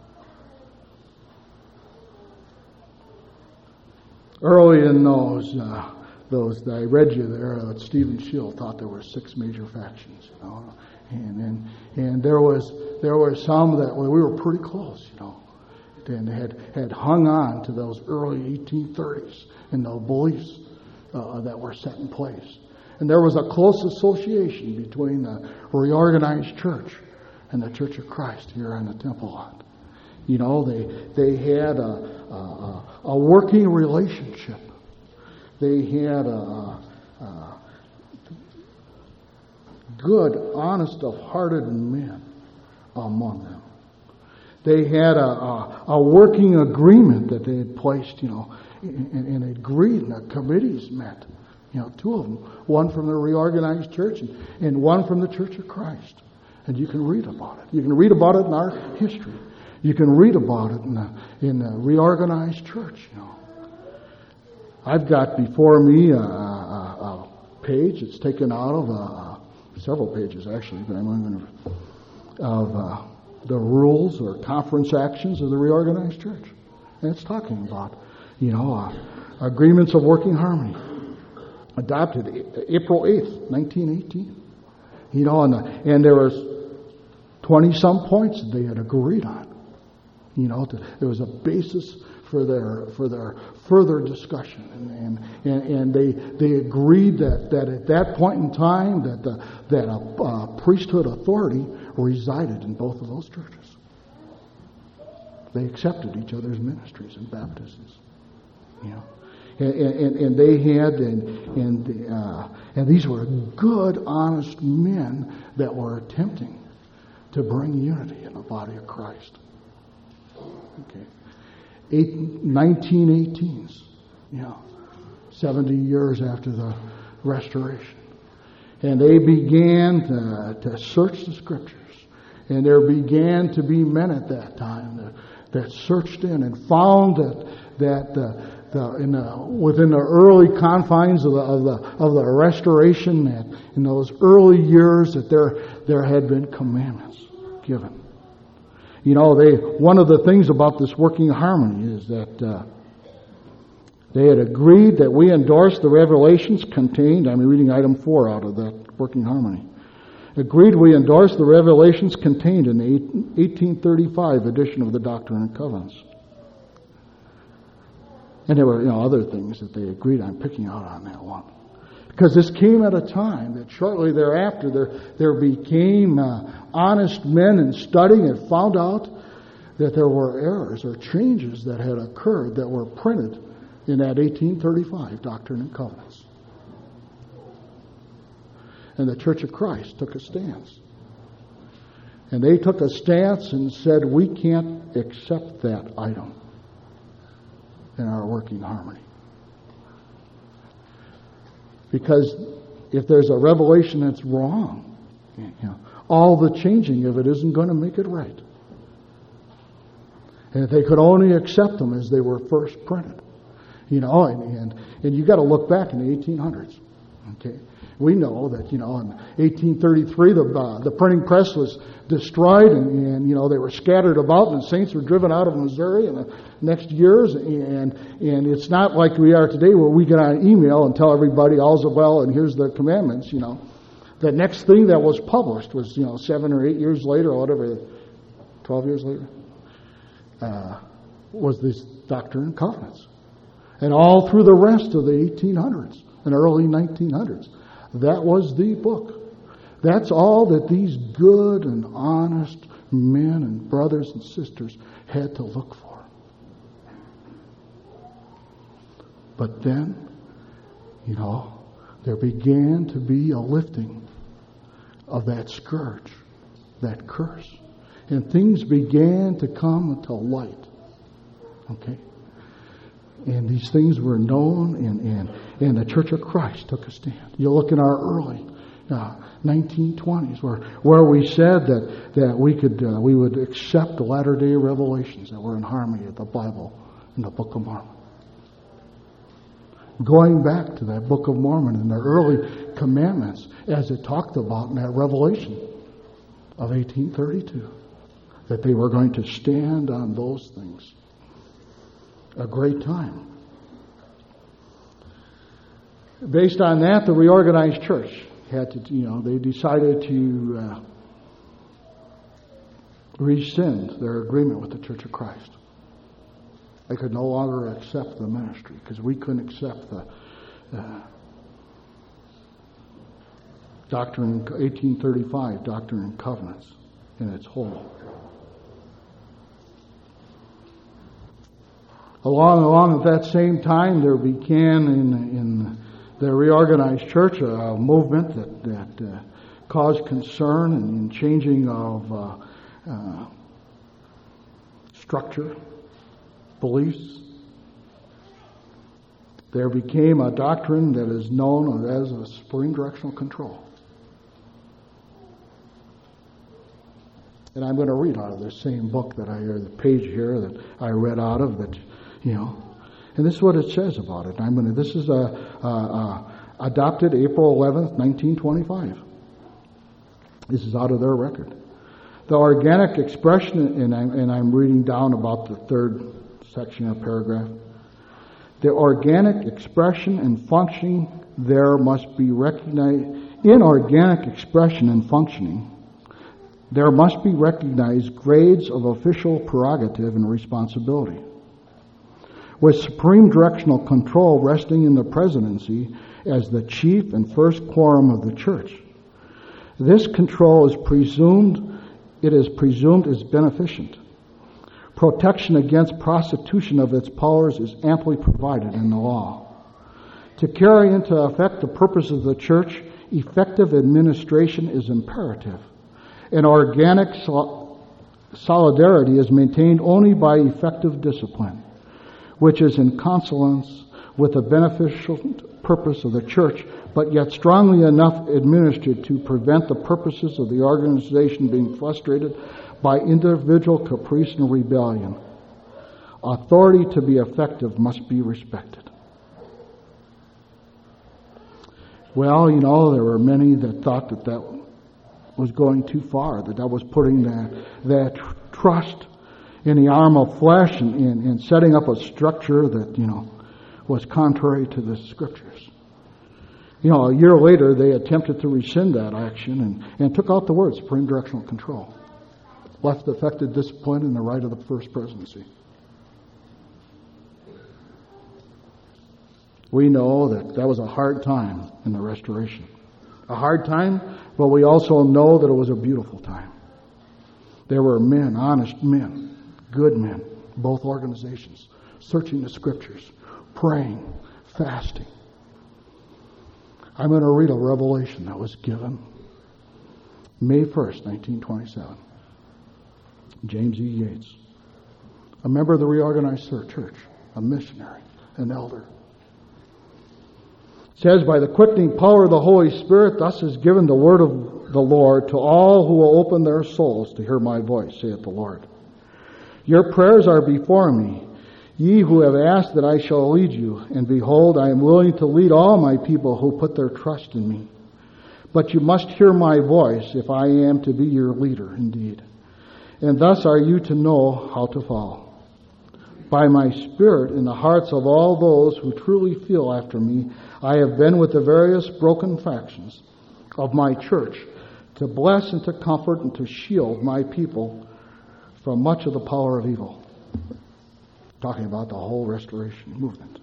Early in those I read you there that Stephen Schill thought there were 6 major factions, and there was some that we were pretty close, and had hung on to those early 1830s and the beliefs that were set in place. And there was a close association between the reorganized church and the Church of Christ here on the Temple lot. They had a working relationship. They had a good, honest of hearted men among them. They had a working agreement that they had placed, and agreed, and the committees met. 2 of them, one from the reorganized church and one from the Church of Christ. And you can read about it. You can read about it in our history. You can read about it in the reorganized church. I've got before me a page. It's taken out of several pages actually, but of the rules or conference actions of the reorganized church, and it's talking about agreements of working harmony, adopted April 8th, 1918. And there was 20-some points that they had agreed on. There was a basis for their further discussion, and they agreed that at that point in time that a priesthood authority resided in both of those churches. They accepted each other's ministries and baptisms, and they had and these were good, honest men that were attempting to bring unity in the body of Christ. Okay. 1918s, 70 years after the Restoration. And they began to search the Scriptures. And there began to be men at that time that searched in and found within the early confines of the Restoration, that in those early years that there had been commandments given. One of the things about this working harmony is that they had agreed that we endorse the revelations contained. I'm reading item 4 out of that working harmony. agreed we endorse the revelations contained in the 1835 edition of the Doctrine and Covenants. And there were other things that they agreed on, picking out on that one. Because this came at a time that shortly thereafter there became honest men in studying and found out that there were errors or changes that had occurred that were printed in that 1835 Doctrine and Covenants. And the Church of Christ took a stance. And they took a stance and said, we can't accept that item in our working harmony. Because if there's a revelation that's wrong, all the changing of it isn't going to make it right. And if they could only accept them as they were first printed. And you got to look back in the 1800s. Okay, we know that in 1833 the printing press was destroyed, and they were scattered about, and the saints were driven out of Missouri in the next years. And it's not like we are today, where we get on an email and tell everybody all's well and here's the commandments. The next thing that was published was 7 or 8 years later, or whatever, 12 years later, was this Doctrine and Covenants. And all through the rest of the 1800s and early 1900s, that was the book. That's all that these good and honest men and brothers and sisters had to look for. But then, there began to be a lifting of that scourge, that curse. And things began to come to light. Okay? And these things were known, and the Church of Christ took a stand. You look in our early 1920s, where we said that we would accept the latter-day revelations that were in harmony with the Bible and the Book of Mormon. Going back to that Book of Mormon and the early commandments, as it talked about in that revelation of 1832, that they were going to stand on those things. A great time. Based on that, the reorganized church had to, they decided to rescind their agreement with the Church of Christ. They could no longer accept the ministry because we couldn't accept the Doctrine 1835 Doctrine and Covenants in its whole. Along at that same time, there began in the reorganized church a movement that caused concern in changing of structure, beliefs. There became a doctrine that is known as a supreme directional control. And I'm going to read out of this same book or the page here that I read out of that. And this is what it says about it. This is adopted April 11th, 1925. This is out of their record. The organic expression, and I'm reading down about the third section or paragraph. The organic expression and functioning there must be recognized. In organic expression and functioning, there must be recognized grades of official prerogative and responsibility, with supreme directional control resting in the presidency as the chief and first quorum of the church. This control is presumed is beneficent. Protection against prostitution of its powers is amply provided in the law. To carry into effect the purpose of the church, effective administration is imperative. And organic solidarity is maintained only by effective discipline, which is in consonance with the beneficial purpose of the church, but yet strongly enough administered to prevent the purposes of the organization being frustrated by individual caprice and rebellion. Authority to be effective must be respected. Well, there were many that thought that was going too far, that was putting that trust in the arm of flesh and setting up a structure that, was contrary to the Scriptures. A year later, they attempted to rescind that action and took out the word Supreme Directional Control. Left the affected discipline and the right of the First Presidency. We know that was a hard time in the Restoration. A hard time, but we also know that it was a beautiful time. There were men, honest men, good men, both organizations, searching the Scriptures, praying, fasting. I'm going to read a revelation that was given May 1st, 1927. James E. Yates, a member of the Reorganized Church, a missionary, an elder. It says, by the quickening power of the Holy Spirit, thus is given the word of the Lord to all who will open their souls to hear my voice, saith the Lord. Your prayers are before me, ye who have asked that I shall lead you, and behold, I am willing to lead all my people who put their trust in me. But you must hear my voice if I am to be your leader indeed. And thus are you to know how to follow. By my Spirit in the hearts of all those who truly feel after me, I have been with the various broken factions of my church to bless and to comfort and to shield my people from much of the power of evil. Talking about the whole Restoration movement.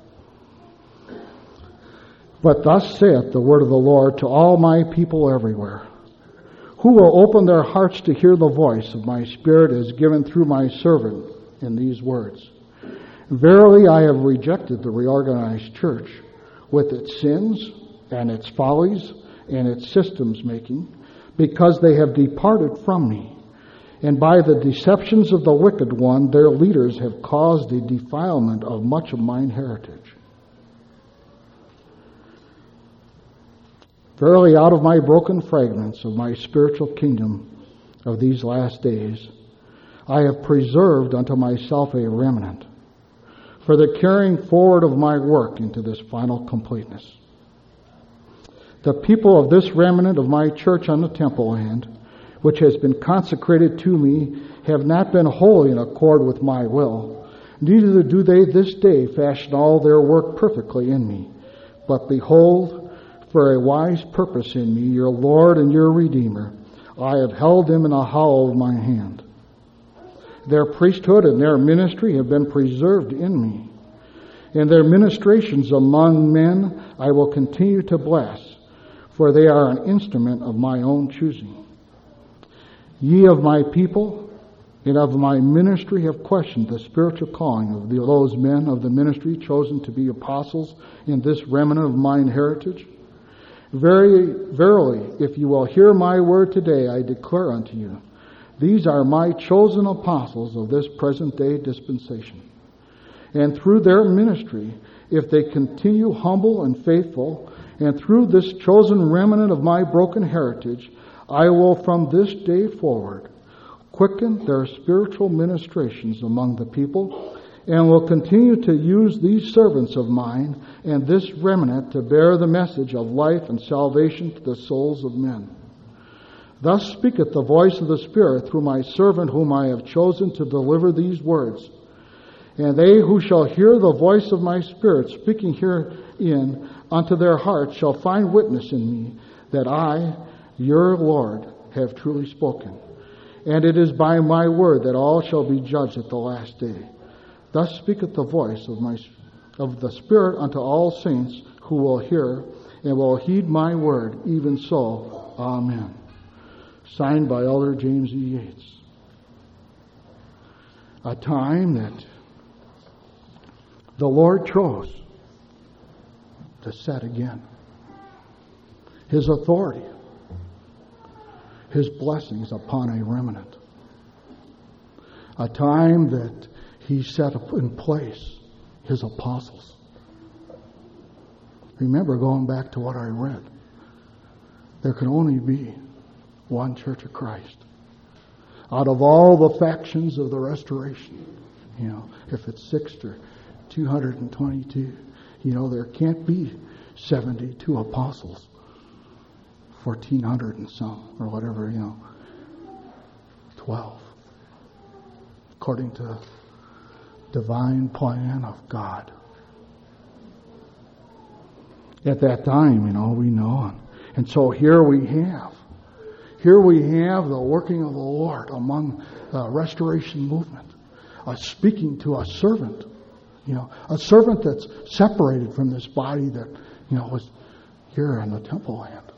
But thus saith the word of the Lord to all my people everywhere, who will open their hearts to hear the voice of my Spirit as given through my servant in these words. Verily I have rejected the reorganized church with its sins and its follies and its systems making, because they have departed from me. And by the deceptions of the wicked one, their leaders have caused the defilement of much of mine heritage. Verily, out of my broken fragments of my spiritual kingdom of these last days, I have preserved unto myself a remnant for the carrying forward of my work into this final completeness. The people of this remnant of my church on the temple land, which has been consecrated to me, have not been wholly in accord with my will. Neither do they this day fashion all their work perfectly in me. But behold, for a wise purpose in me, your Lord and your Redeemer, I have held them in the hollow of my hand. Their priesthood and their ministry have been preserved in me. And their ministrations among men I will continue to bless, for they are an instrument of my own choosing. Ye of my people and of my ministry have questioned the spiritual calling of those men of the ministry chosen to be apostles in this remnant of mine heritage. Verily, if you will hear my word today, I declare unto you, these are my chosen apostles of this present day dispensation. And through their ministry, if they continue humble and faithful, and through this chosen remnant of my broken heritage, I will from this day forward quicken their spiritual ministrations among the people, and will continue to use these servants of mine and this remnant to bear the message of life and salvation to the souls of men. Thus speaketh the voice of the Spirit through my servant whom I have chosen to deliver these words. And they who shall hear the voice of my Spirit speaking herein unto their hearts shall find witness in me that I, your Lord, have truly spoken. And it is by my word that all shall be judged at the last day. Thus speaketh the voice of the Spirit unto all saints who will hear and will heed my word, even so. Amen. Signed by Elder James E. Yates. A time that the Lord chose to set again His authority, His blessings upon a remnant. A time that He set in place His apostles. Remember, going back to what I read, there can only be one Church of Christ. Out of all the factions of the Restoration, if it's 6 or 222, there can't be 72 apostles, 1,400 and some, or whatever, 12. According to divine plan of God. at that time, we know. And so here we have the working of the Lord among the Restoration movement, speaking to a servant, a servant that's separated from this body that, was here in the temple land,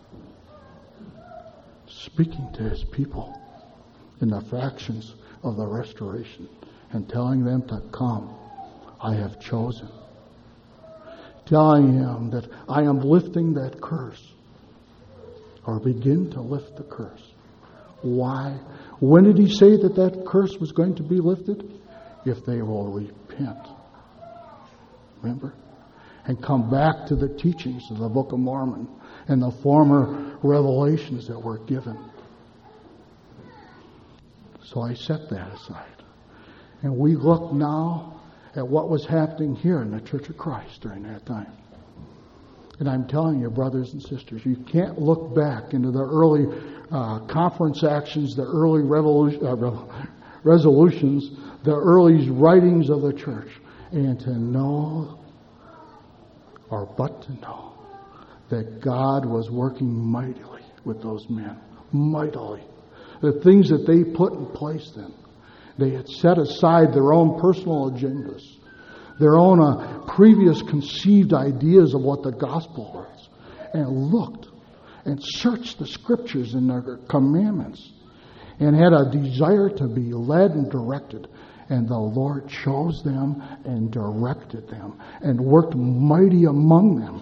speaking to his people in the fractions of the restoration and telling them to come. I have chosen. Telling him that I am lifting that curse, or begin to lift the curse. Why? When did he say that curse was going to be lifted? If they will repent. Remember? And come back to the teachings of the Book of Mormon and the former revelations that were given. So I set that aside. And we look now at what was happening here in the Church of Christ during that time. And I'm telling you, brothers and sisters, you can't look back into the early conference actions, the early resolutions, the early writings of the church, and to know, or but to know, that God was working mightily with those men. Mightily. The things that they put in place then. They had set aside their own personal agendas, their own previous conceived ideas of what the gospel was, and looked and searched the scriptures and their commandments and had a desire to be led and directed. And the Lord chose them and directed them and worked mighty among them.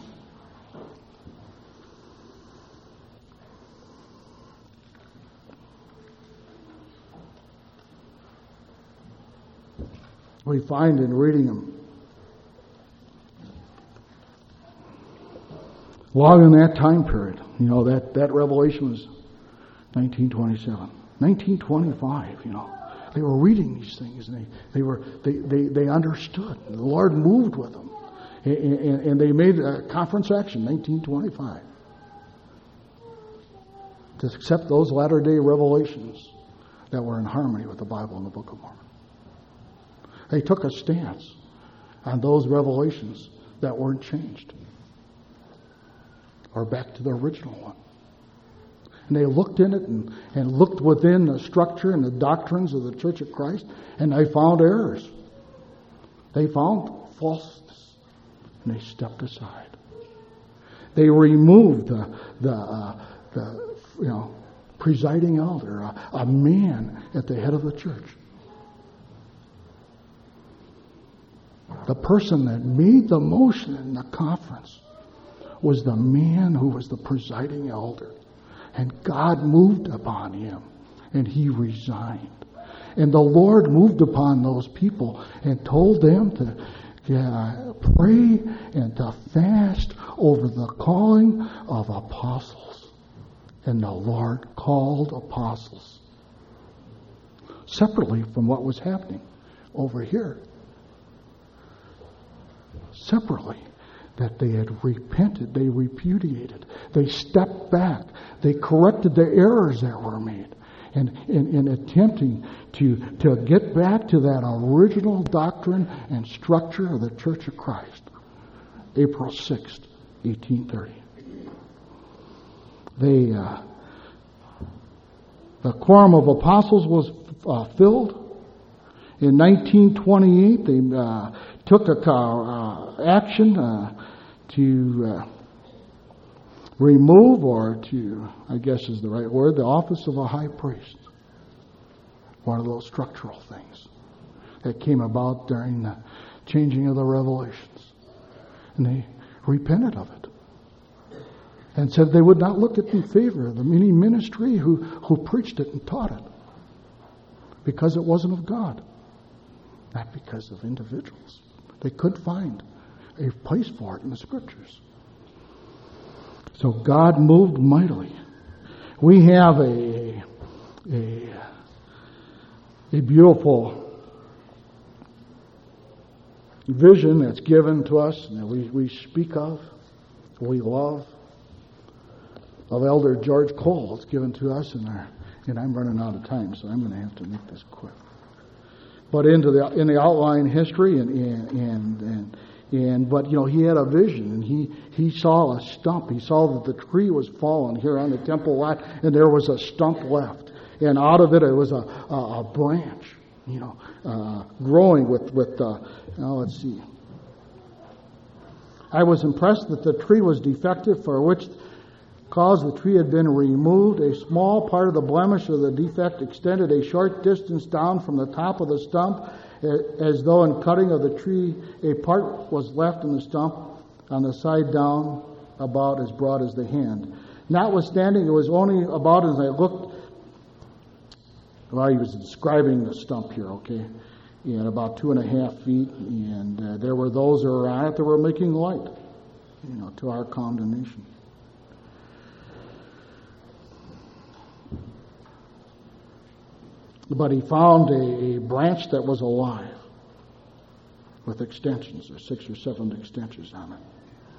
We find in reading them, while in that time period, that revelation was 1927, 1925. They were reading these things, and they understood. The Lord moved with them, and they made a conference action, 1925, to accept those latter-day revelations that were in harmony with the Bible and the Book of Mormon. They took a stance on those revelations that weren't changed, or back to the original one. And they looked in it and looked within the structure and the doctrines of the Church of Christ, and they found errors. They found falseness, and they stepped aside. They removed the presiding elder, a man at the head of the church. The person that made the motion in the conference was the man who was the presiding elder. And God moved upon him, and he resigned. And the Lord moved upon those people and told them to pray and to fast over the calling of apostles. And the Lord called apostles separately from what was happening over here. Separately, that they had repented, they repudiated, they stepped back, they corrected the errors that were made, and in attempting to get back to that original doctrine and structure of the Church of Christ. April 6th, 1830. The quorum of apostles was filled. In 1928, they took action to remove, or to, I guess is the right word, the office of a high priest. One of those structural things that came about during the changing of the revelations. And they repented of it. And said they would not look at in favor of any ministry who preached it and taught it. Because it wasn't of God. Not because of individuals. They could find a place for it in the Scriptures. So God moved mightily. We have a beautiful vision that's given to us, and that we speak of, we love, of Elder George Cole. It's given to us and I'm running out of time, so I'm going to have to make this quick. But in the outline history and But he had a vision, and he saw a stump. He saw that the tree was fallen here on the temple lot, and there was a stump left. And out of it was a branch, growing with let's see. I was impressed that the tree was defective, for which cause the tree had been removed. A small part of the blemish of the defect extended a short distance down from the top of the stump, as though in cutting of the tree a part was left in the stump on the side down about as broad as the hand. Notwithstanding, it was only about as I looked. Well, he was describing the stump here, okay? And about 2.5 feet, and there were those that were on it that were making light, to our condemnation. But he found a branch that was alive with extensions. There's 6 or 7 extensions on it.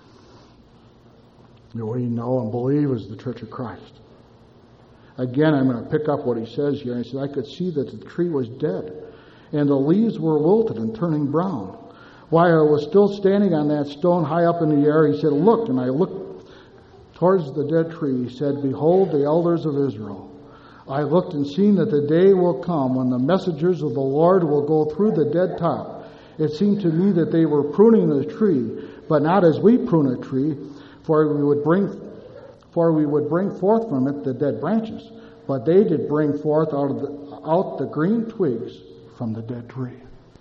We know and believe is the Church of Christ. Again, I'm going to pick up what he says here. He said, I could see that the tree was dead, and the leaves were wilted and turning brown. While I was still standing on that stone high up in the air, he said, look. And I looked towards the dead tree. He said, behold, the elders of Israel. I looked and seen that the day will come when the messengers of the Lord will go through the dead top. It seemed to me that they were pruning the tree, but not as we prune a tree, for we would bring forth from it the dead branches. But they did bring forth out the green twigs from the dead tree.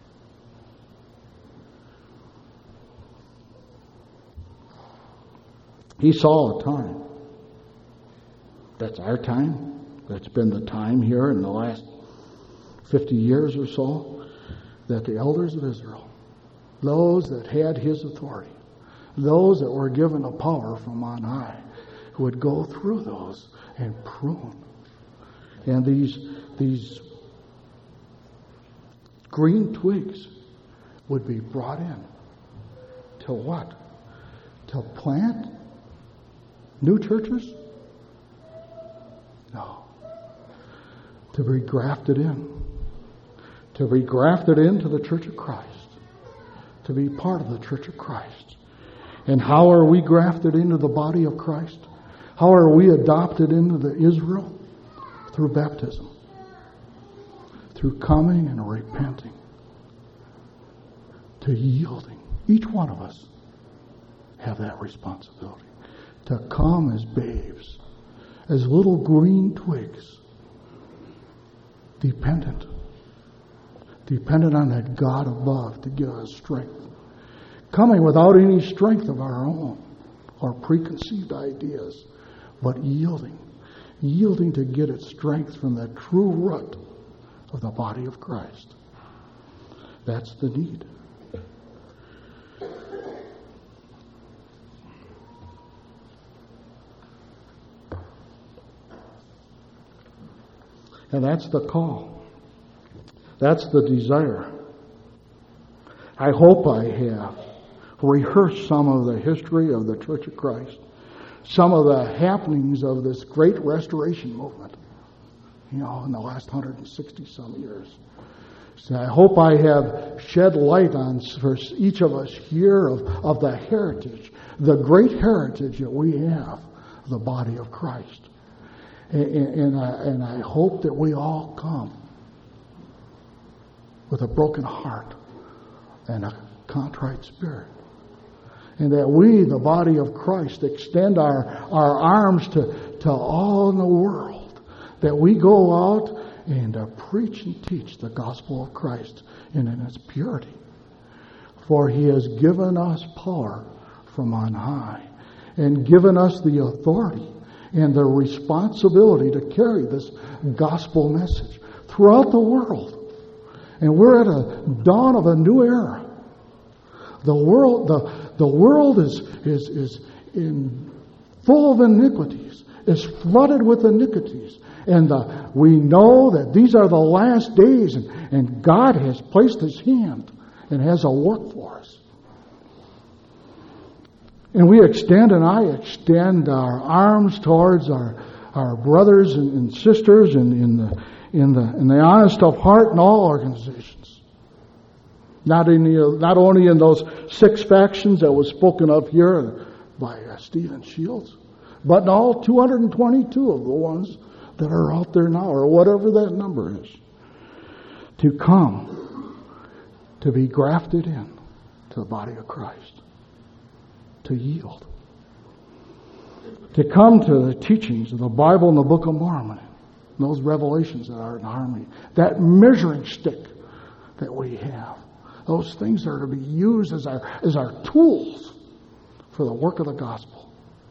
He saw a time. That's our time. That's been the time here in the last 50 years or so, that the elders of Israel, those that had his authority, those that were given a power from on high, would go through those and prune. And these green twigs would be brought in to what? To plant new churches? No. To be grafted in. To be grafted into the Church of Christ. To be part of the Church of Christ. And how are we grafted into the body of Christ? How are we adopted into the Israel? Through baptism. Through coming and repenting. To yielding. Each one of us have that responsibility. To come as babes. As little green twigs. Dependent on that God above to give us strength. Coming without any strength of our own or preconceived ideas, but yielding to get its strength from the true root of the body of Christ. That's the need. And that's the call. That's the desire. I hope I have rehearsed some of the history of the Church of Christ, some of the happenings of this great restoration movement, in the last 160-some years. So I hope I have shed light on, for each of us here, of the heritage, the great heritage that we have, the body of Christ. And I hope that we all come with a broken heart and a contrite spirit. And that we, the body of Christ, extend our arms to all in the world. That we go out and preach and teach the gospel of Christ in its purity. For he has given us power from on high and given us the authority and the responsibility to carry this gospel message throughout the world. And we're at a dawn of a new era. The world is in full of iniquities, is flooded with iniquities. And we know that these are the last days, and God has placed his hand and has a work for us. And we extend, and I extend our arms towards our brothers and sisters in the honest of heart in all organizations. Not only in those 6 factions that was spoken of here by Stephen Shields, but in all 222 of the ones that are out there now, or whatever that number is, to come, to be grafted in to the body of Christ, to yield, to come to the teachings of the Bible and the Book of Mormon, and those revelations that are in harmony, that measuring stick that we have. Those things are to be used as our tools for the work of the gospel.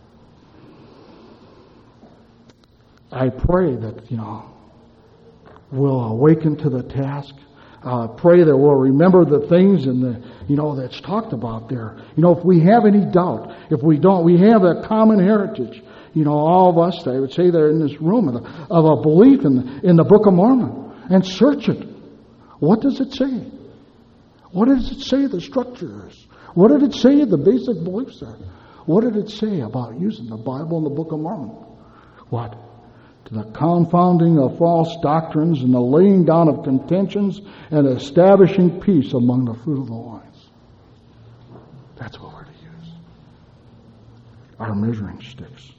I pray that, we'll awaken to the task. Pray that we'll remember the things that's talked about there. If we have any doubt, if we don't, we have that common heritage. All of us, I would say, that are in this room of a belief in the Book of Mormon, and search it. What does it say? What does it say the structure is? What did it say the basic beliefs are? What did it say about using the Bible and the Book of Mormon? What? To the confounding of false doctrines and the laying down of contentions and establishing peace among the fruit of the loins. That's what we're to use. Our measuring sticks.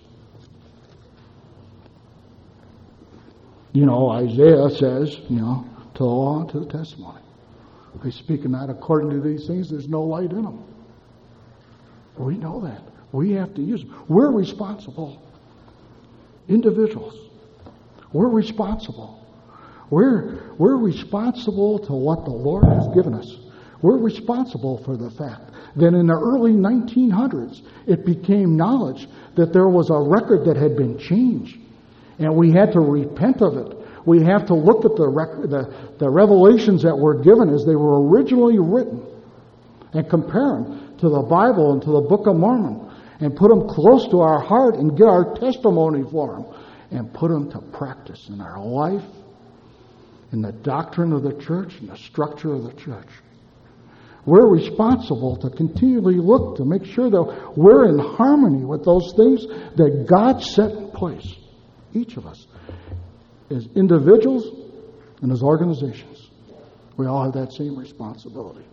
Isaiah says, to the law and to the testimony. If they speak not according to these things, there's no light in them. We know that. We have to use them. We're responsible. Individuals. We're responsible. We're responsible to what the Lord has given us. We're responsible for the fact that in the early 1900s, it became knowledge that there was a record that had been changed. And we had to repent of it. We have to look at the revelations that were given as they were originally written and compare them to the Bible and to the Book of Mormon and put them close to our heart and get our testimony for them and put them to practice in our life, in the doctrine of the church, and the structure of the church. We're responsible to continually look to make sure that we're in harmony with those things that God set in place. Each of us, as individuals and as organizations, we all have that same responsibility.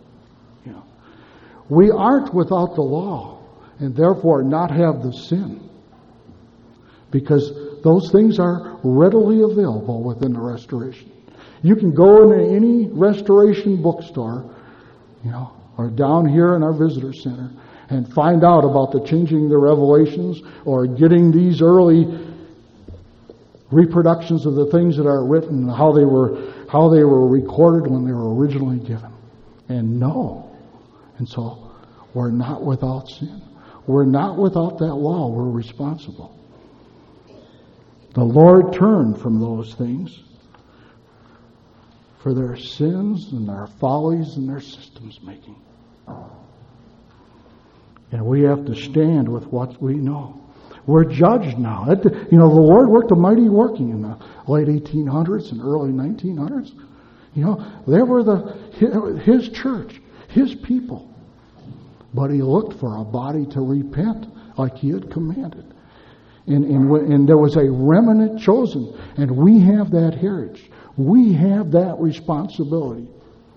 We aren't without the law and therefore not have the sin, because those things are readily available within the restoration. You can go into any restoration bookstore, or down here in our visitor center, and find out about the changing the revelations or getting these early reproductions of the things that are written and how they were recorded when they were originally given. And so we're not without sin. We're not without that law. We're responsible. The Lord turned from those things for their sins and their follies and their systems making. And we have to stand with what we know. We're judged now. The Lord worked a mighty working in the late 1800s and early 1900s. They were His church, His people. But He looked for a body to repent like He had commanded. And there was a remnant chosen. And we have that heritage. We have that responsibility.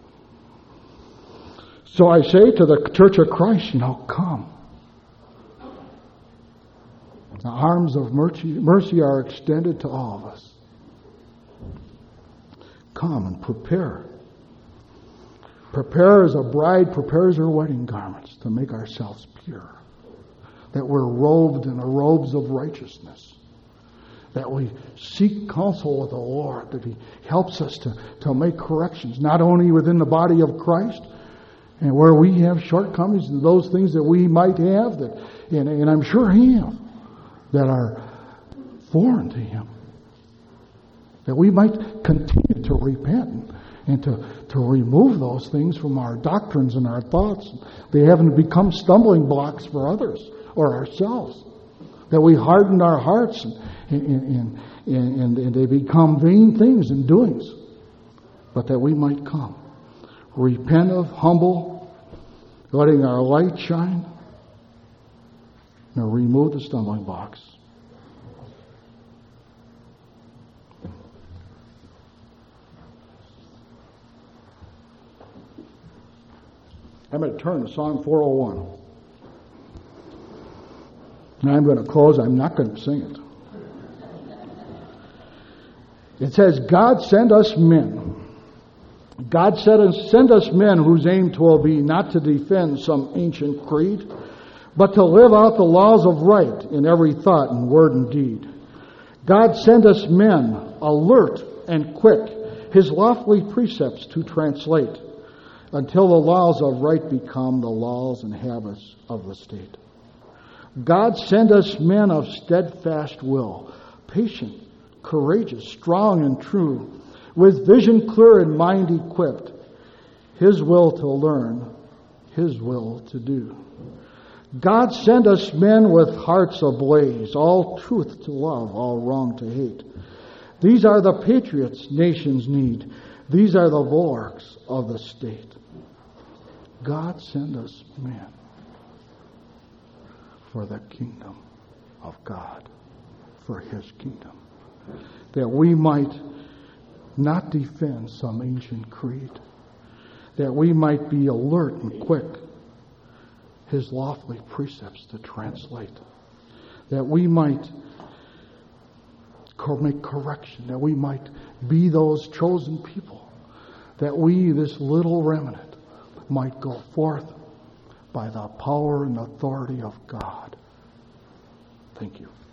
So I say to the Church of Christ, come. The arms of mercy are extended to all of us. Come and prepare. Prepare as a bride prepares her wedding garments to make ourselves pure. That we're robed in the robes of righteousness. That we seek counsel with the Lord. That He helps us to make corrections, not only within the body of Christ, and where we have shortcomings and those things that we might have, and I'm sure He have, that are foreign to Him. That we might continue to repent and to remove those things from our doctrines and our thoughts. They haven't become stumbling blocks for others or ourselves. That we harden our hearts and they become vain things and doings. But that we might come repentant, humble, letting our light shine, and remove the stumbling blocks. I'm going to turn to Psalm 401. And I'm going to close. I'm not going to sing it. It says, God send us men. God send us men whose aim 'twill be not to defend some ancient creed, but to live out the laws of right in every thought and word and deed. God send us men alert and quick, His lawfully precepts to translate, until the laws of right become the laws and habits of the state. God send us men of steadfast will, patient, courageous, strong and true, with vision clear and mind equipped, His will to learn, His will to do. God send us men with hearts ablaze, all truth to love, all wrong to hate. These are the patriots nations need. These are the bulwarks of the state. God send us men for the kingdom of God, for His kingdom, that we might not defend some ancient creed, that we might be alert and quick, His lawfully precepts to translate, that we might make correction, that we might be those chosen people, that we, this little remnant, might go forth by the power and authority of God. Thank you.